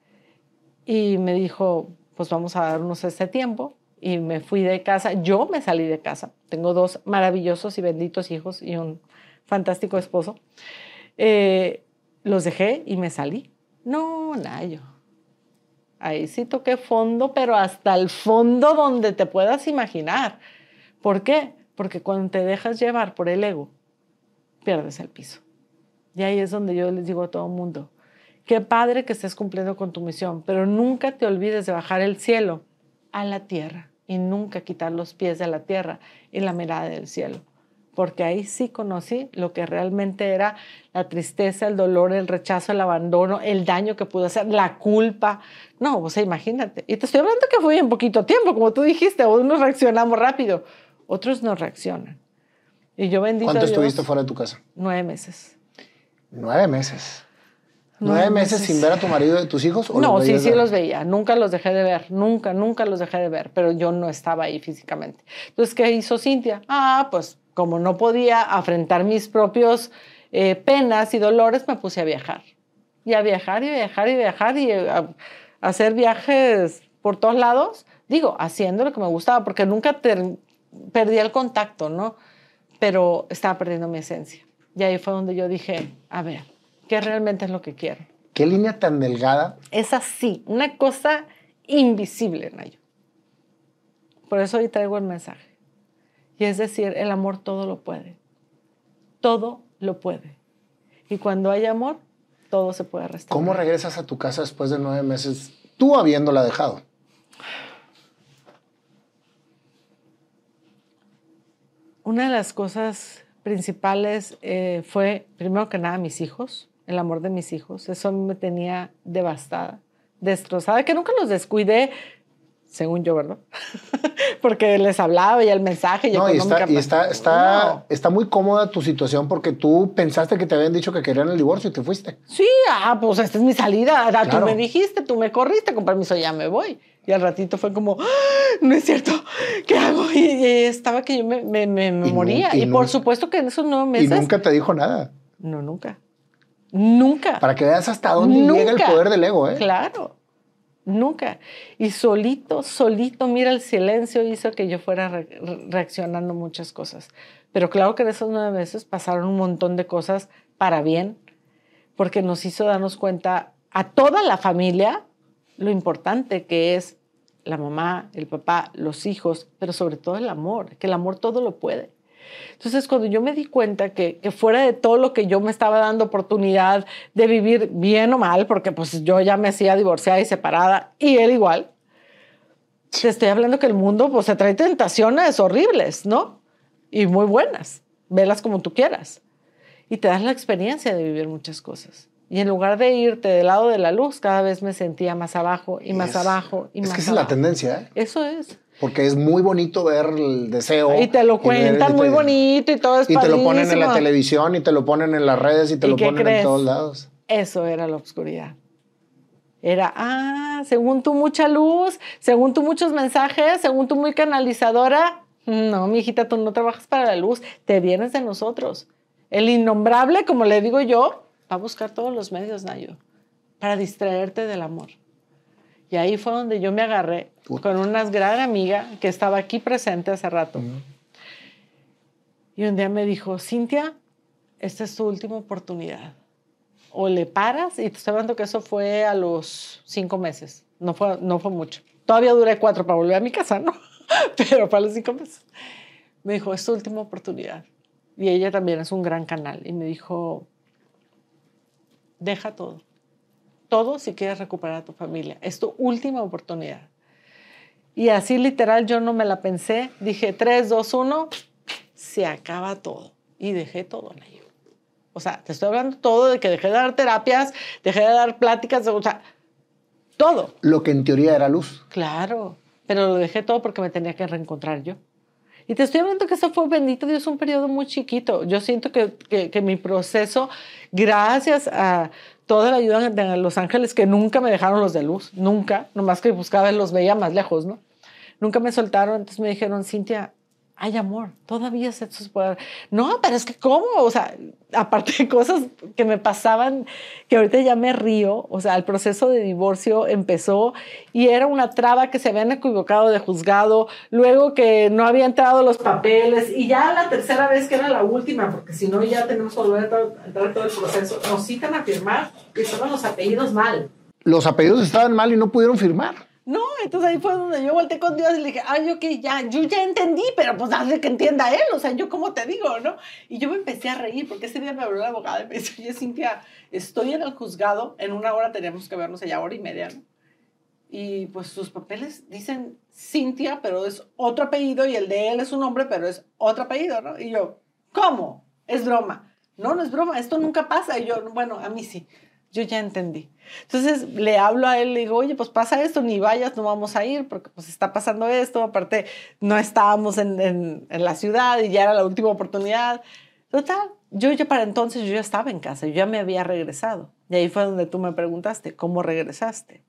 Y me dijo, pues vamos a darnos este tiempo. Y me fui de casa. Yo me salí de casa. Tengo dos maravillosos y benditos hijos y un fantástico esposo. Eh, los dejé y me salí. No, Nayo. Ahí sí toqué fondo, pero hasta el fondo donde te puedas imaginar. ¿Por qué? Porque cuando te dejas llevar por el ego, pierdes el piso. Y ahí es donde yo les digo a todo el mundo, qué padre que estés cumpliendo con tu misión, pero nunca te olvides de bajar el cielo a la tierra y nunca quitar los pies de la tierra y la mirada del cielo. Porque ahí sí conocí lo que realmente era la tristeza, el dolor, el rechazo, el abandono, el daño que pudo hacer, la culpa. No, o sea, imagínate. Y te estoy hablando que fue en poquito tiempo, como tú dijiste, unos reaccionamos rápido, otros no reaccionan. Y yo bendito ¿Cuánto a Dios, estuviste fuera de tu casa? Nueve meses. Nueve meses. ¿Nueve meses sin ver a tu marido y tus hijos? ¿O No, los sí, veías sí de- los veía. Nunca los dejé de ver. Nunca, nunca los dejé de ver. Pero yo no estaba ahí físicamente. Entonces, ¿qué hizo Cintia? Ah, pues como no podía afrontar mis propios eh, penas y dolores, me puse a viajar. Y a viajar y viajar y viajar y a, a hacer viajes por todos lados. Digo, haciendo lo que me gustaba, porque nunca ter- perdí el contacto, ¿no? Pero estaba perdiendo mi esencia. Y ahí fue donde yo dije, a ver, ¿qué realmente es lo que quiero? ¿Qué línea tan delgada? Es así, una cosa invisible, Nayo. Por eso hoy traigo el mensaje. Y es decir, el amor todo lo puede. Todo lo puede. Y cuando hay amor, todo se puede restaurar. ¿Cómo regresas a tu casa después de nueve meses, tú habiéndola dejado? Una de las cosas principales eh, fue, primero que nada, mis hijos, el amor de mis hijos. Eso me tenía devastada, destrozada, que nunca los descuidé, según yo, ¿verdad? Porque les hablaba y el mensaje. Y No, y, está, económicamente- y está, está, No. está muy cómoda tu situación porque tú pensaste que te habían dicho que querían el divorcio y te fuiste. Sí, ah, pues esta es mi salida. Ah, Claro. Tú me dijiste, tú me corriste, con permiso, ya me voy. Y al ratito fue como, ¡ah! No es cierto, ¿qué hago? Y, y estaba que yo me, me, me, me Y moría. nu- y Y, por nu- supuesto que en esos nueve Y meses... nunca te dijo nada. No, nunca. Nunca. Para que veas hasta dónde Nunca. llega el poder del ego, ¿eh? Claro, nunca. Y solito, solito, mira, el silencio hizo que yo fuera re reaccionando muchas cosas. Pero claro que en esos nueve meses pasaron un montón de cosas para bien, porque nos hizo darnos cuenta a toda la familia lo importante que es la mamá, el papá, los hijos, pero sobre todo el amor, que el amor todo lo puede. Entonces, cuando yo me di cuenta que, que fuera de todo lo que yo me estaba dando oportunidad de vivir bien o mal, porque pues yo ya me hacía divorciada y separada, y él igual, te estoy hablando que el mundo pues se trae tentaciones horribles, ¿no? Y muy buenas, velas como tú quieras. Y te das la experiencia de vivir muchas cosas. Y en lugar de irte del lado de la luz, cada vez me sentía más abajo y más Es- abajo y es más que esa es la abajo. tendencia, ¿eh? Eso es. Porque es muy bonito ver el deseo. Y te lo ver- cuentan y te- muy bonito y todo es Y te lo ponen en la padrísimo. televisión y te lo ponen en las redes y te ¿Y lo qué ponen crees? en todos lados. Eso era la oscuridad. Era, ah, según tú mucha luz, según tú muchos mensajes, según tú muy canalizadora. No, mi hijita, tú no trabajas para la luz, te vienes de nosotros. El innombrable, como le digo yo, va a buscar todos los medios, Nayo, para distraerte del amor. Y ahí fue donde yo me agarré con una gran amiga que estaba aquí presente hace rato. Uh-huh. Y un día me dijo, Cintia, esta es tu última oportunidad. O le paras, y te estoy hablando que eso fue a los cinco meses. No fue, no fue mucho. Todavía duré cuatro para volver a mi casa, ¿no? Pero para los cinco meses. Me dijo, es tu última oportunidad. Y ella también es un gran canal. Y me dijo, deja todo. Todo si quieres recuperar a tu familia. Es tu última oportunidad. Y así literal yo no me la pensé. Dije, tres, dos, uno, se acaba todo. Y dejé todo, Nayo. O sea, te estoy hablando todo de que dejé de dar terapias, dejé de dar pláticas, o sea, todo. Lo que en teoría era luz. Claro, pero lo dejé todo porque me tenía que reencontrar yo. Y te estoy hablando que eso fue, bendito Dios, un periodo muy chiquito. Yo siento que, que, que mi proceso, gracias a toda la ayuda de Los Ángeles, que nunca me dejaron los de luz, nunca, nomás que buscaba y los veía más lejos, ¿no? Nunca me soltaron, entonces me dijeron, Cintia, hay amor, todavía se puede. No, pero es que ¿cómo? O sea, aparte de cosas que me pasaban, que ahorita ya me río, o sea, el proceso de divorcio empezó y era una traba que se habían equivocado de juzgado, luego que no había entrado los papeles y ya la tercera vez, que era la última, porque si no ya tenemos que volver a entrar todo el proceso, nos citan a firmar que estaban los apellidos mal. Los apellidos estaban mal y no pudieron firmar. No, entonces ahí fue donde yo volteé con Dios y le dije, ay, ok, ya, yo ya entendí, pero pues hazle que entienda él, o sea, yo cómo te digo, ¿no? Y yo me empecé a reír, porque ese día me habló la abogada y me dice, oye, Cintia, estoy en el juzgado, en una hora teníamos que vernos allá, hora y media, ¿no? Y pues sus papeles dicen Cintia, pero es otro apellido, y el de él es un nombre, pero es otro apellido, ¿no? Y yo, ¿cómo? Es broma. No, no es broma, esto nunca pasa. Y yo, bueno, a mí sí. Yo ya entendí. Entonces le hablo a él, le digo, oye, pues pasa esto, ni vayas, no vamos a ir, porque pues está pasando esto, aparte no estábamos en, en, en la ciudad y ya era la última oportunidad. Total, yo ya para entonces yo ya estaba en casa, yo ya me había regresado. Y ahí fue donde tú me preguntaste, ¿cómo regresaste?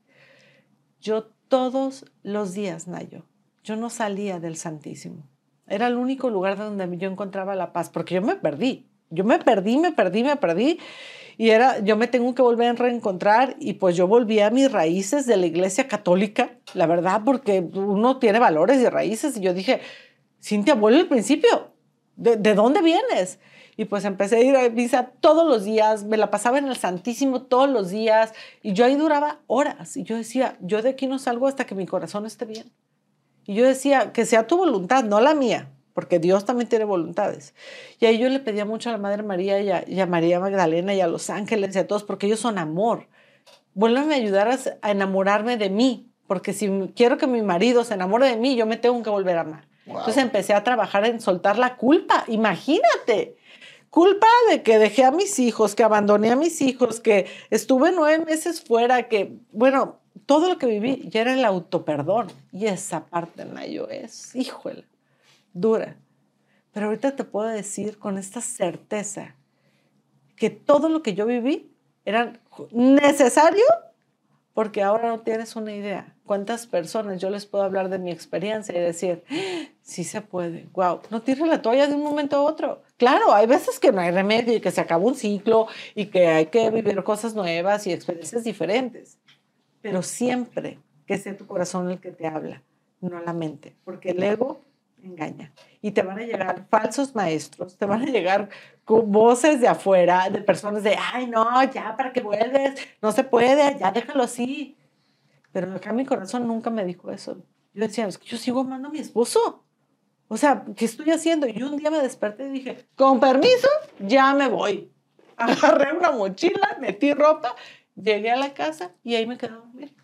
Yo todos los días, Nayo, yo no salía del Santísimo. Era el único lugar donde yo encontraba la paz, porque yo me perdí. Yo me perdí, me perdí, me perdí. Y era, yo me tengo que volver a reencontrar y pues yo volví a mis raíces de la iglesia católica, la verdad, porque uno tiene valores y raíces. Y yo dije, Cintia, vuelve al principio. ¿De, ¿De dónde vienes? Y pues empecé a ir a misa todos los días, me la pasaba en el Santísimo todos los días y yo ahí duraba horas. Y yo decía, yo de aquí no salgo hasta que mi corazón esté bien. Y yo decía, que sea tu voluntad, no la mía, porque Dios también tiene voluntades. Y ahí yo le pedía mucho a la Madre María y a, y a María Magdalena y a los ángeles y a todos, porque ellos son amor. Vuélveme a ayudar a, a enamorarme de mí, porque si quiero que mi marido se enamore de mí, yo me tengo que volver a amar. Wow. Entonces empecé a trabajar en soltar la culpa. Imagínate, culpa de que dejé a mis hijos, que abandoné a mis hijos, que estuve nueve meses fuera, que, bueno, todo lo que viví ya era el autoperdón. Y esa parte, Nayo, es, híjole, dura. Pero ahorita te puedo decir con esta certeza que todo lo que yo viví era necesario, porque ahora no tienes una idea. ¿Cuántas personas yo les puedo hablar de mi experiencia y decir, ¡ah, sí se puede! ¡Wow! No tires la toalla de un momento a otro. Claro, hay veces que no hay remedio y que se acaba un ciclo y que hay que vivir cosas nuevas y experiencias diferentes. Pero siempre que sea tu corazón el que te habla, no la mente. Porque el ego engaña. Y te van a llegar falsos maestros, te van a llegar con voces de afuera, de personas de, ay, no, ya, ¿para qué vuelves? No se puede, ya déjalo así. Pero acá mi corazón nunca me dijo eso. Yo decía, es que yo sigo amando a mi esposo. O sea, ¿qué estoy haciendo? Y un día me desperté y dije, con permiso, ya me voy. Agarré una mochila, metí ropa, llegué a la casa y ahí me quedé a dormir.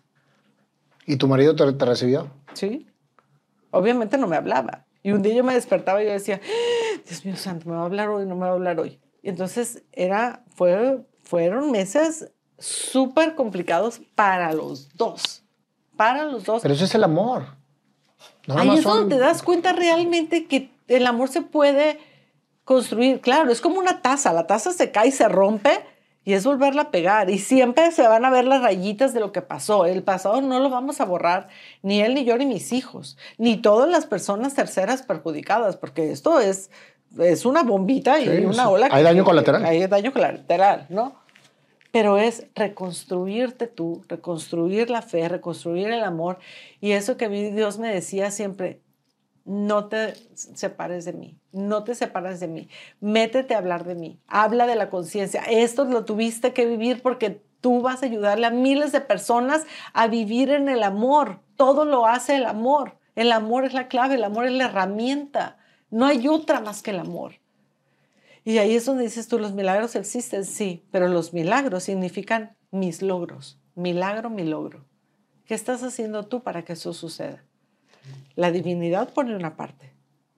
¿Y tu marido te, te recibió? Sí. Obviamente no me hablaba. Y un día yo me despertaba y yo decía, Dios mío santo, ¿me va a hablar hoy? No me va a hablar hoy. Y entonces era, fue, fueron meses súper complicados para los dos. Para los dos. Pero eso es el amor. No, ahí es son... donde te das cuenta realmente que el amor se puede construir. Claro, es como una taza. La taza se cae y se rompe y es volverla a pegar. Y siempre se van a ver las rayitas de lo que pasó. El pasado no lo vamos a borrar, ni él, ni yo, ni mis hijos, ni todas las personas terceras perjudicadas, porque esto es, es una bombita y sí, una ola. Hay que, daño colateral. Hay daño colateral, ¿no? pero es reconstruirte tú, reconstruir la fe, reconstruir el amor. Y eso que a mí Dios me decía siempre, no te separes de mí, no te separes de mí, métete a hablar de mí, habla de la conciencia. Esto lo tuviste que vivir porque tú vas a ayudarle a miles de personas a vivir en el amor. Todo lo hace el amor. El amor es la clave, el amor es la herramienta. No hay otra más que el amor. Y ahí es donde dices tú, los milagros existen, sí, pero los milagros significan mis logros. Milagro, mi logro. ¿Qué estás haciendo tú para que eso suceda? La divinidad pone una parte.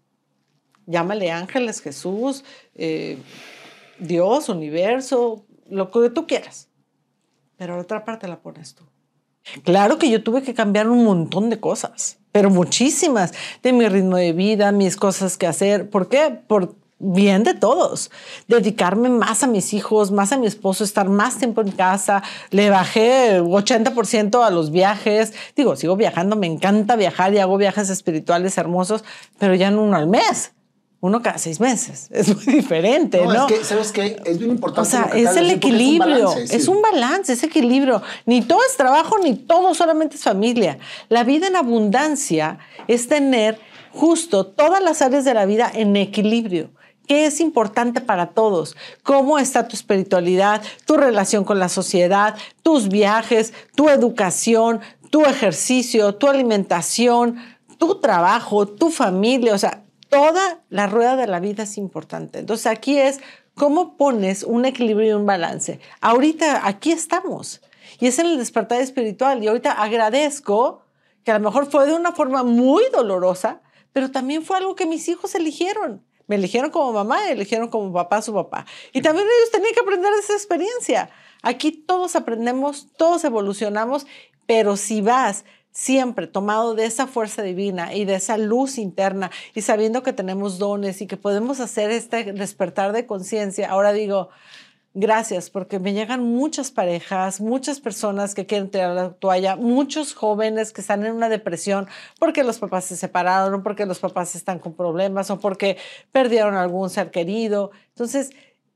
Llámale ángeles, Jesús, eh, Dios, universo, lo que tú quieras. Pero la otra parte la pones tú. Claro que yo tuve que cambiar un montón de cosas, pero muchísimas, de mi ritmo de vida, mis cosas que hacer. ¿Por qué? Por bien de todos. Dedicarme más a mis hijos, más a mi esposo, estar más tiempo en casa. Le bajé ochenta por ciento a los viajes. Digo, sigo viajando, me encanta viajar y hago viajes espirituales hermosos, pero ya no uno al mes. Uno cada seis meses. Es muy diferente, ¿no? No, es que, ¿sabes qué? Es bien importante. O sea, lo que es acabas el de decir, porque equilibrio. Es un balance, sí. Es un balance, es equilibrio. Ni todo es trabajo, ni todo solamente es familia. La vida en abundancia es tener justo todas las áreas de la vida en equilibrio. ¿Qué es importante para todos? ¿Cómo está tu espiritualidad, tu relación con la sociedad, tus viajes, tu educación, tu ejercicio, tu alimentación, tu trabajo, tu familia? O sea, toda la rueda de la vida es importante. Entonces aquí es cómo pones un equilibrio y un balance. Ahorita aquí estamos y es en el despertar espiritual y ahorita agradezco que a lo mejor fue de una forma muy dolorosa, pero también fue algo que mis hijos eligieron. Me eligieron como mamá y eligieron como papá su papá. Y también ellos tenían que aprender de esa experiencia. Aquí todos aprendemos, todos evolucionamos, pero si vas siempre tomado de esa fuerza divina y de esa luz interna y sabiendo que tenemos dones y que podemos hacer este despertar de conciencia, ahora digo, gracias, porque me llegan muchas parejas, muchas personas que quieren tirar la toalla, muchos jóvenes que están en una depresión porque los papás se separaron, o porque los papás están con problemas o porque perdieron algún ser querido. Entonces,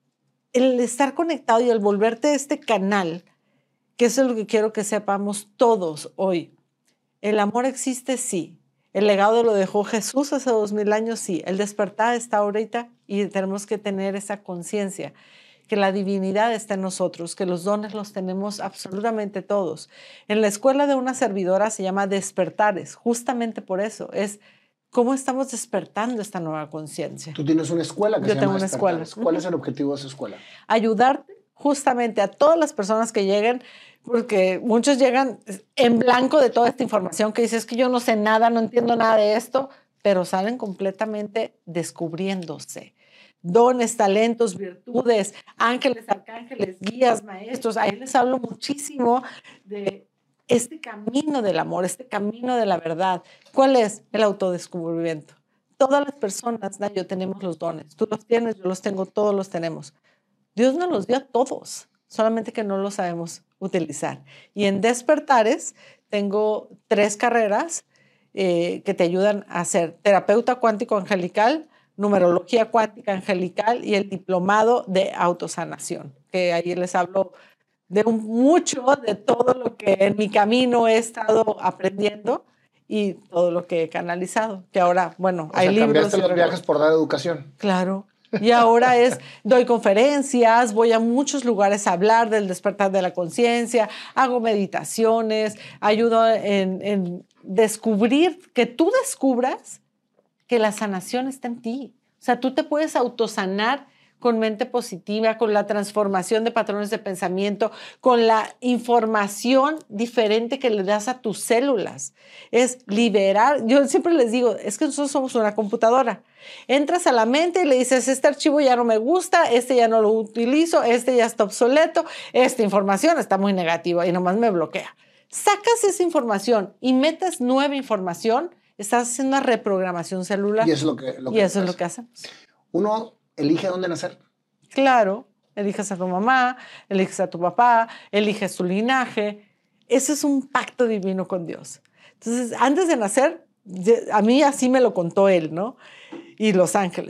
el estar conectado y el volverte este canal, que eso es lo que quiero que sepamos todos hoy. El amor existe, sí. El legado lo dejó Jesús hace dos mil años, sí. El despertar está ahorita y tenemos que tener esa conciencia que la divinidad está en nosotros, que los dones los tenemos absolutamente todos. En la escuela de una servidora se llama Despertares, justamente por eso, es cómo estamos despertando esta nueva conciencia. Tú tienes una escuela que Yo se tengo llama una Despertares. escuela. ¿Cuál es el objetivo de esa escuela? Ayudarte justamente a todas las personas que lleguen, porque muchos llegan en blanco de toda esta información que dices que yo no sé nada, no entiendo nada de esto, pero salen completamente descubriéndose. Dones, talentos, virtudes, ángeles, arcángeles, guías, maestros. Ahí les hablo muchísimo de este camino del amor, este camino de la verdad. ¿Cuál es? El autodescubrimiento. Todas las personas, Nayo, tenemos los dones. Tú los tienes, yo los tengo, todos los tenemos. Dios nos los dio a todos, solamente que no los sabemos utilizar. Y en Despertares tengo tres carreras eh, que te ayudan a ser terapeuta cuántico angelical, numerología cuántica angelical y el diplomado de autosanación, que ahí les hablo de un, mucho de todo lo que en mi camino he estado aprendiendo y todo lo que he canalizado, que ahora, bueno, O hay sea, libros. cambiaste los viajes por dar educación. Claro. Y ahora es, doy conferencias, voy a muchos lugares a hablar del despertar de la conciencia, hago meditaciones, ayudo en, en descubrir, que tú descubras que la sanación está en ti. O sea, tú te puedes autosanar con mente positiva, con la transformación de patrones de pensamiento, con la información diferente que le das a tus células. Es liberar. Yo siempre les digo, es que nosotros somos una computadora. Entras a la mente y le dices, este archivo ya no me gusta, este ya no lo utilizo, este ya está obsoleto, esta información está muy negativa y nomás me bloquea. Sacas esa información y metes nueva información. Estás haciendo una reprogramación celular. Y eso es lo que, lo y que eso es lo que hacemos. Uno elige dónde nacer. Claro, eliges a tu mamá, eliges a tu papá, eliges tu linaje. Ese es un pacto divino con Dios. Entonces, antes de nacer, a mí así me lo contó él, ¿no? Y los ángeles.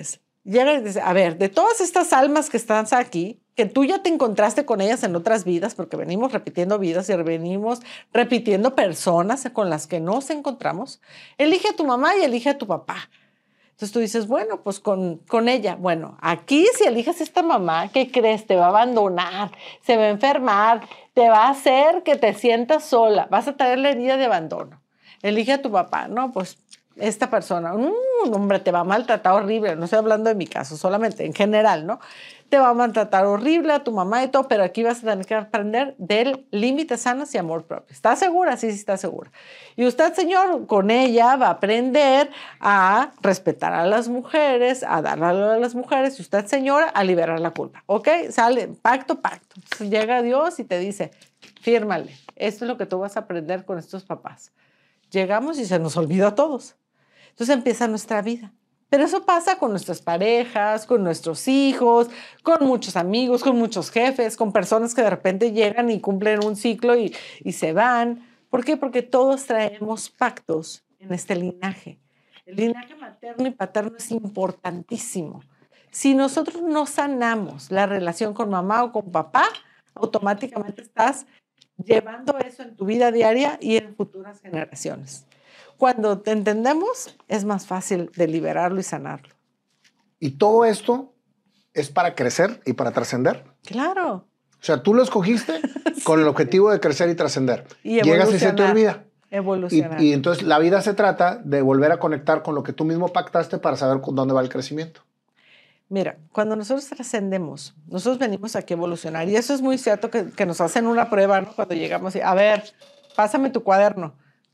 llega y dice, a ver, de todas estas almas que están aquí, que tú ya te encontraste con ellas en otras vidas, porque venimos repitiendo vidas y venimos repitiendo personas con las que nos encontramos, elige a tu mamá y elige a tu papá. Entonces tú dices, bueno, pues con, con ella. Bueno, aquí si eliges a esta mamá, ¿qué crees? Te va a abandonar, se va a enfermar, te va a hacer que te sientas sola, vas a traer la herida de abandono. Elige a tu papá, ¿no? Pues esta persona, un hombre, te va a maltratar horrible. No estoy hablando de mi caso, solamente en general, ¿no? Te va a maltratar horrible a tu mamá y todo, pero aquí vas a tener que aprender del límites sanos y amor propio. ¿Estás segura? Sí, sí, está segura. Y usted, señor, con ella va a aprender a respetar a las mujeres, a darle a las mujeres, y usted, señora, a liberar la culpa. ¿Ok? Sale, pacto, pacto. Entonces llega Dios y te dice, fírmale, esto es lo que tú vas a aprender con estos papás. Llegamos y se nos olvida a todos. Entonces empieza nuestra vida. Pero eso pasa con nuestras parejas, con nuestros hijos, con muchos amigos, con muchos jefes, con personas que de repente llegan y cumplen un ciclo y, y se van. ¿Por qué? Porque todos traemos pactos en este linaje. El linaje materno y paterno es importantísimo. Si nosotros no sanamos la relación con mamá o con papá, automáticamente estás llevando eso en tu vida diaria y en futuras generaciones. Cuando te entendemos, es más fácil de liberarlo y sanarlo. Y todo esto es para crecer y para trascender. Claro. O sea, tú lo escogiste sí. con el objetivo de crecer y trascender. Y llegas y se te olvida. Evolucionar. Y, y entonces la vida se trata de volver a conectar con lo que tú mismo pactaste para saber dónde va el crecimiento. Mira, cuando nosotros trascendemos, nosotros venimos aquí a evolucionar. Y eso es muy cierto que, que nos hacen una prueba, ¿no? Cuando llegamos y, a ver, pásame tu cuaderno.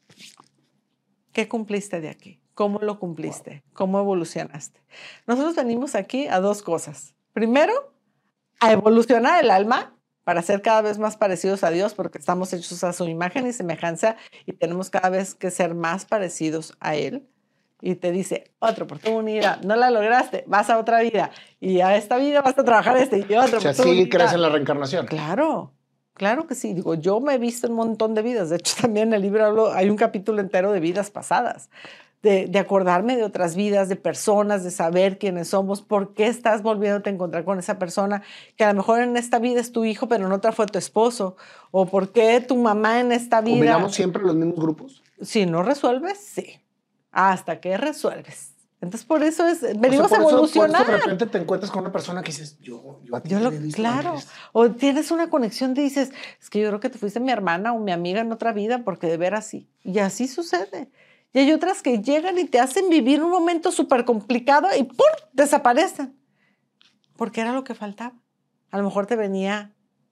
¿Qué cumpliste de aquí? ¿Cómo lo cumpliste? ¿Cómo evolucionaste? Nosotros venimos aquí a dos cosas. Primero, a evolucionar el alma para ser cada vez más parecidos a Dios, porque estamos hechos a su imagen y semejanza y tenemos cada vez que ser más parecidos a Él. Y te dice, otra oportunidad, no la lograste, vas a otra vida. Y a esta vida vas a trabajar este y otra o sea, oportunidad. ¿sí crees en la reencarnación? Claro. Claro que sí. Digo, yo me he visto un montón de vidas. De hecho, también en el libro hablo, hay un capítulo entero de vidas pasadas, de, de acordarme de otras vidas, de personas, de saber quiénes somos, por qué estás volviéndote a encontrar con esa persona, que a lo mejor en esta vida es tu hijo, pero en otra fue tu esposo, o por qué tu mamá en esta vida... ¿Combinamos siempre los mismos grupos? Si no resuelves, sí. Hasta que resuelves. Entonces, por eso es, venimos o sea, por a evolucionar. Eso, por eso de repente te encuentras con una persona que dices, yo, yo a ti yo te lo, he visto claro. antes. O tienes una conexión y dices, es que yo creo que te fuiste mi hermana o mi amiga en otra vida porque de ver así. Y así sucede. Y hay otras que llegan y te hacen vivir un momento súper complicado y ¡pum! Desaparecen. Porque era lo que faltaba. A lo mejor te venía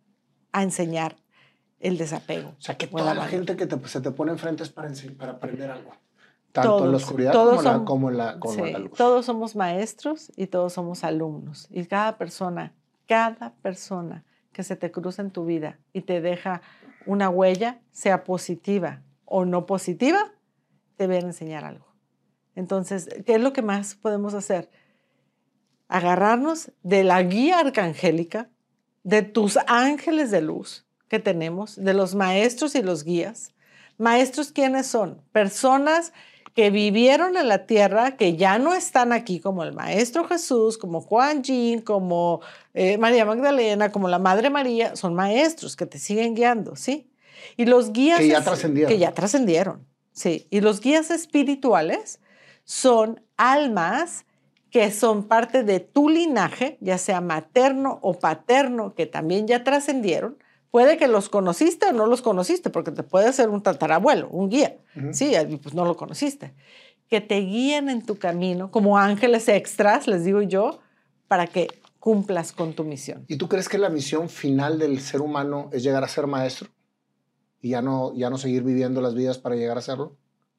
a enseñar el desapego. O sea, que toda la gente que te, se te pone enfrente es para, para aprender algo. Tanto todos, en la oscuridad todos como, son, la, como, en la, como sí, en la luz. Todos somos maestros y todos somos alumnos. Y cada persona, cada persona que se te cruza en tu vida y te deja una huella, sea positiva o no positiva, te viene a enseñar algo. Entonces, ¿qué es lo que más podemos hacer? Agarrarnos de la guía arcangélica, de tus ángeles de luz que tenemos, de los maestros y los guías. ¿Maestros quiénes son? Personas que vivieron en la tierra, que ya no están aquí, como el Maestro Jesús, como Kuan Yin, como eh, María Magdalena, como la Madre María, son maestros que te siguen guiando, ¿sí? Y los guías... Que ya trascendieron. Que ya trascendieron, sí. Y los guías espirituales son almas que son parte de tu linaje, ya sea materno o paterno, que también ya trascendieron. Puede que los conociste o no los conociste, porque te puede ser un tatarabuelo, un guía. Uh-huh. Sí, pues no lo conociste. Que te guíen en tu camino como ángeles extras, les digo yo, para que cumplas con tu misión. ¿Y tú crees que la misión final del ser humano es llegar a ser maestro? ¿Y ya no, ya no seguir viviendo las vidas para llegar a serlo?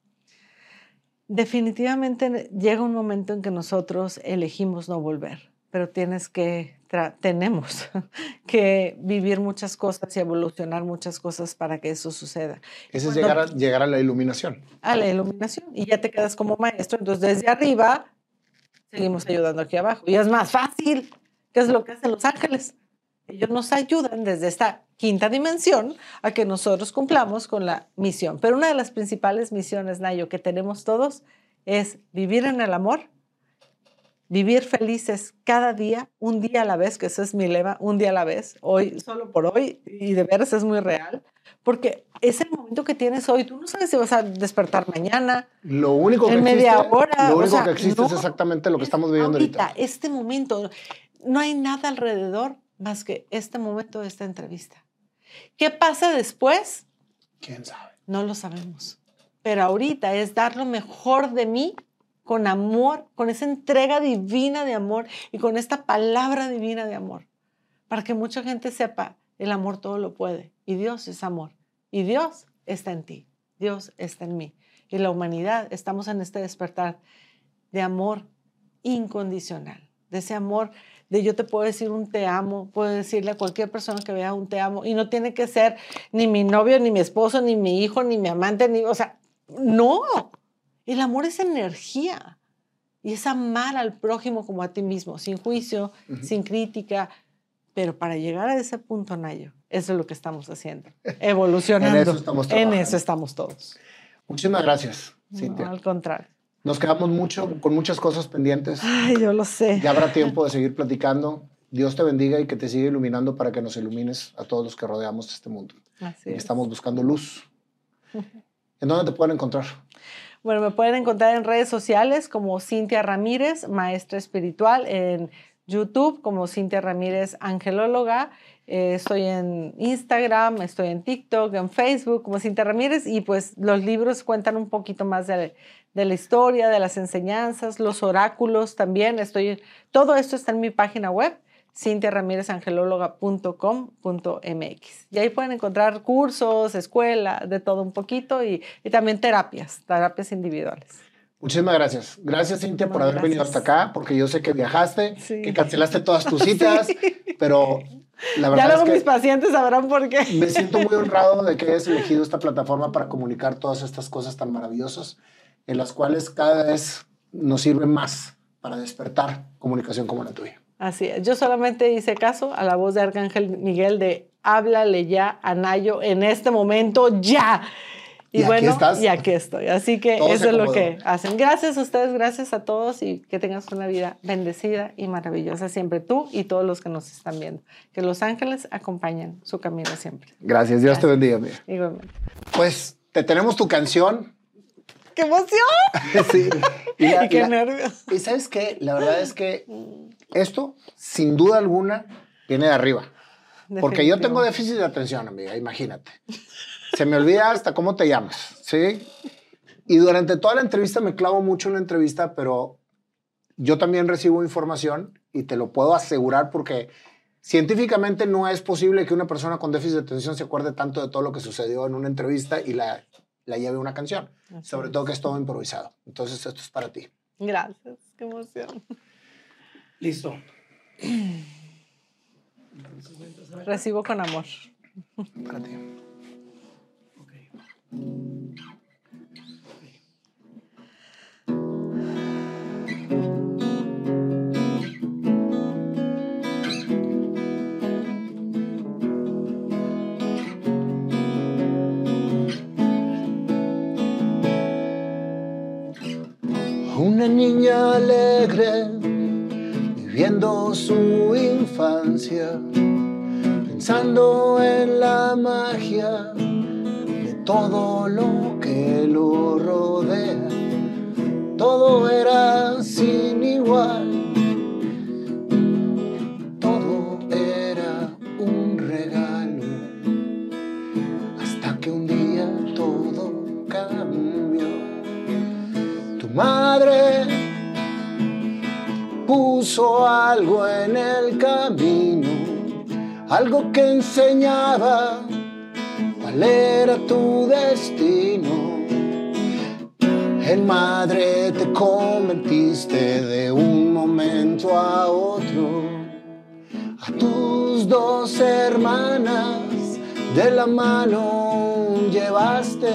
Definitivamente llega un momento en que nosotros elegimos no volver, pero tienes que, tenemos que vivir muchas cosas y evolucionar muchas cosas para que eso suceda. Ese es llegar a, llegar a la iluminación. A la iluminación. Y ya te quedas como maestro. Entonces, desde arriba, seguimos ayudando aquí abajo. Y es más fácil, que es lo que hacen los ángeles. Ellos nos ayudan desde esta quinta dimensión a que nosotros cumplamos con la misión. Pero una de las principales misiones, Nayo, que tenemos todos es vivir en el amor, Vivir felices cada día, un día a la vez, que ese es mi lema, un día a la vez, hoy, solo por hoy, y de veras es muy real, porque es el momento que tienes hoy. Tú no sabes si vas a despertar mañana, Lo único que en existe, media hora. lo o único sea, que existe no, es exactamente lo que estamos viviendo ahorita, ahorita. este momento. No hay nada alrededor más que este momento de esta entrevista. ¿Qué pasa después? ¿Quién sabe? No lo sabemos. Pero ahorita es dar lo mejor de mí con amor, con esa entrega divina de amor y con esta palabra divina de amor, para que mucha gente sepa, el amor todo lo puede y Dios es amor y Dios está en ti, Dios está en mí y la humanidad estamos en este despertar de amor incondicional, de ese amor de yo te puedo decir un te amo, puedo decirle a cualquier persona que vea un te amo y no tiene que ser ni mi novio, ni mi esposo, ni mi hijo, ni mi amante, ni, o sea, no. El amor es energía y es amar al prójimo como a ti mismo, sin juicio, uh-huh. sin crítica. Pero para llegar a ese punto, Nayo, eso es lo que estamos haciendo, evolucionando. En eso estamos trabajando. En eso estamos todos. Muchísimas gracias, Cintia. No, al contrario. Nos quedamos mucho con muchas cosas pendientes. Ay, yo lo sé. Ya habrá tiempo de seguir platicando. Dios te bendiga y que te siga iluminando para que nos ilumines a todos los que rodeamos este mundo. Así y es. Estamos buscando luz. ¿En dónde te pueden encontrar? Bueno, me pueden encontrar en redes sociales como Cintia Ramírez, maestra espiritual, en YouTube como Cintia Ramírez, angelóloga. Eh, estoy en Instagram, estoy en TikTok, en Facebook como Cintia Ramírez y pues los libros cuentan un poquito más de, de la historia, de las enseñanzas, los oráculos también. Estoy, todo esto está en mi página web, cintia ramírez angelóloga punto com punto m x. Y ahí pueden encontrar cursos, escuela, de todo un poquito y, y también terapias, terapias individuales. Muchísimas gracias. Gracias, Cintia, por haber Gracias. venido hasta acá, porque yo sé que viajaste, Sí. que cancelaste todas tus citas, sí. pero la verdad ya luego es que mis pacientes sabrán por qué. me siento muy honrado de que hayas elegido esta plataforma para comunicar todas estas cosas tan maravillosas, en las cuales cada vez nos sirve más para despertar comunicación como la tuya. Así es. Yo solamente hice caso a la voz de Arcángel Miguel de háblale ya a Nayo en este momento, ya. Y, y bueno, aquí estás. y aquí estoy. Así que Todo eso es lo acomodó. que hacen. Gracias a ustedes, gracias a todos y que tengas una vida bendecida y maravillosa siempre, tú y todos los que nos están viendo. Que los ángeles acompañen su camino siempre. Gracias. Dios gracias. te bendiga, amiga. Igualmente. Pues te tenemos tu canción. ¡Qué emoción! Sí. Y, la, y qué y la, nervios. Y ¿sabes qué? La verdad es que esto, sin duda alguna, viene de arriba. Porque yo tengo déficit de atención, amiga, imagínate. Se me olvida hasta cómo te llamas, ¿sí? Y durante toda la entrevista me clavo mucho en la entrevista, pero yo también recibo información y te lo puedo asegurar porque científicamente no es posible que una persona con déficit de atención se acuerde tanto de todo lo que sucedió en una entrevista y la, la lleve a una canción. Así sobre es. Todo que es todo improvisado. Entonces esto es para ti. Gracias, qué emoción. Listo. Recibo con amor. Para ti. Una niña alegre viviendo su infancia, pensando en la magia de todo lo que lo rodea. Todo era sin igual, todo era un regalo, hasta que un día todo cambió. Tu madre puso algo en el camino, algo que enseñaba cuál era tu destino. En madre te convertiste de un momento a otro. A tus dos hermanas de la mano llevaste.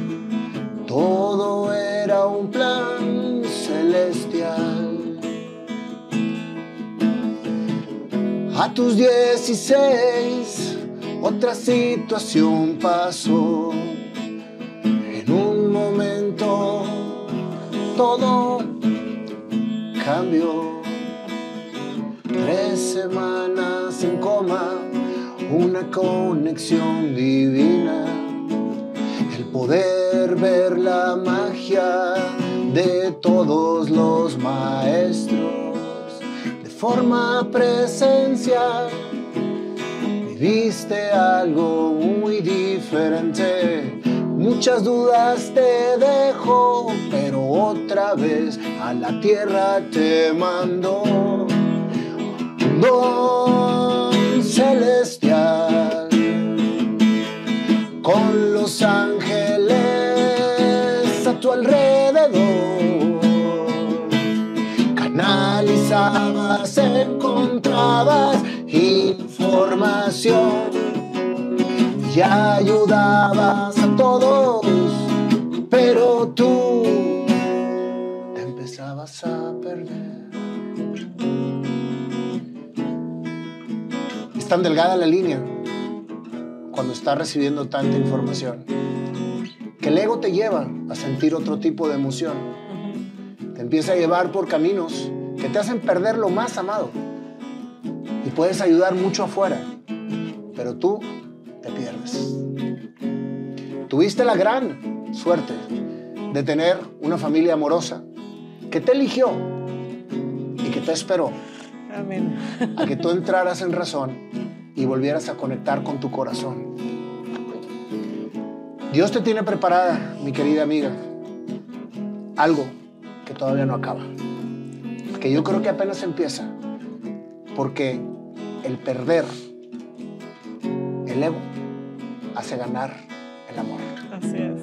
Todo era un plan celestial. A tus dieciséis otra situación pasó. En un momento todo cambió. Tres semanas en coma, una conexión divina. El poder ver la magia de todos los maestros. De forma presencial, viviste algo muy diferente. Muchas dudas te dejó, pero otra vez a la tierra te mandó. Un don celestial con los ángeles a tu alrededor. Canalizabas, encontrabas información y ayudabas a todos, pero tú te empezabas a perder. Es tan delgada la línea cuando estás recibiendo tanta información que el ego te lleva a sentir otro tipo de emoción. Te empieza a llevar por caminos que te hacen perder lo más amado. Y puedes ayudar mucho afuera, pero tú te pierdes. Tuviste la gran suerte de tener una familia amorosa que te eligió y que te esperó. Amén. A que tú entraras en razón y volvieras a conectar con tu corazón. Dios te tiene preparada, mi querida amiga, algo que todavía no acaba, que yo creo que apenas empieza, porque el perder el ego hace ganar el amor. Así es.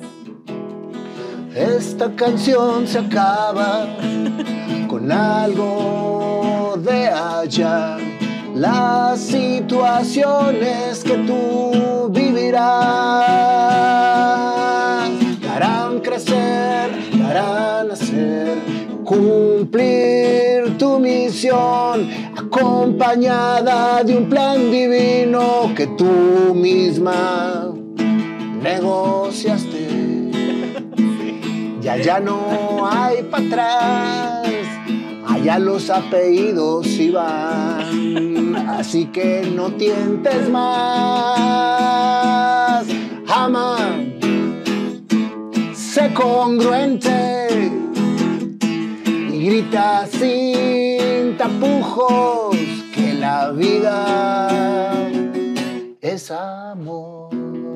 Esta canción se acaba con algo de allá. Las situaciones que tú vivirás te harán crecer, te harán hacer cumplir tu misión, acompañada de un plan divino que tú misma negociaste. Ya ya no hay para atrás, allá los apellidos sí van, así que no tientes más. Ama, sé congruente y grita sin tapujos que la vida es amor.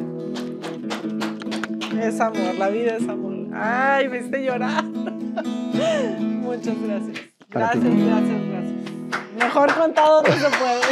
Es amor, la vida es amor. Ay, me hiciste llorar. Muchas gracias. Gracias, gracias, gracias. Mejor contado no se puede.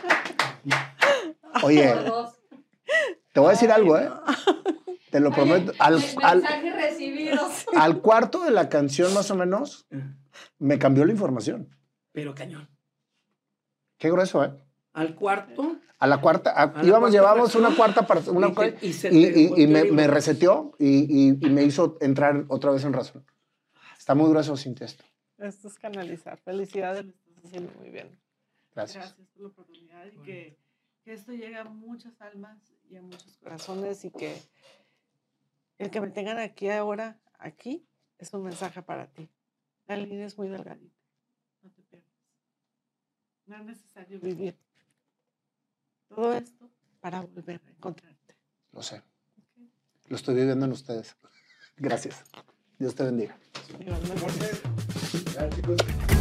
Oye, te voy a decir algo, ¿eh? Te lo prometo. Al, al, al cuarto de la canción, más o menos, me cambió la información. Pero cañón. Qué grueso, ¿eh? Al cuarto. A la cuarta, a, a íbamos, la llevamos cuarta una cuarta parte, una y, te, y, se y, y, y me, libro. me reseteó y, y, y me hizo entrar otra vez en razón. Está muy grueso sin esto. Esto es canalizar. Felicidades, lo estás haciendo muy bien. Gracias. Gracias por la oportunidad y que, que esto llegue a muchas almas y a muchos corazones y que el que me tengan aquí ahora, aquí, es un mensaje para ti. La línea es muy delgadita. No te pierdas. No es necesario vivir todo esto para volver a encontrarte. Lo sé. Okay. Lo estoy viviendo en ustedes. Gracias. Dios te bendiga. Igualmente. Gracias, chicos.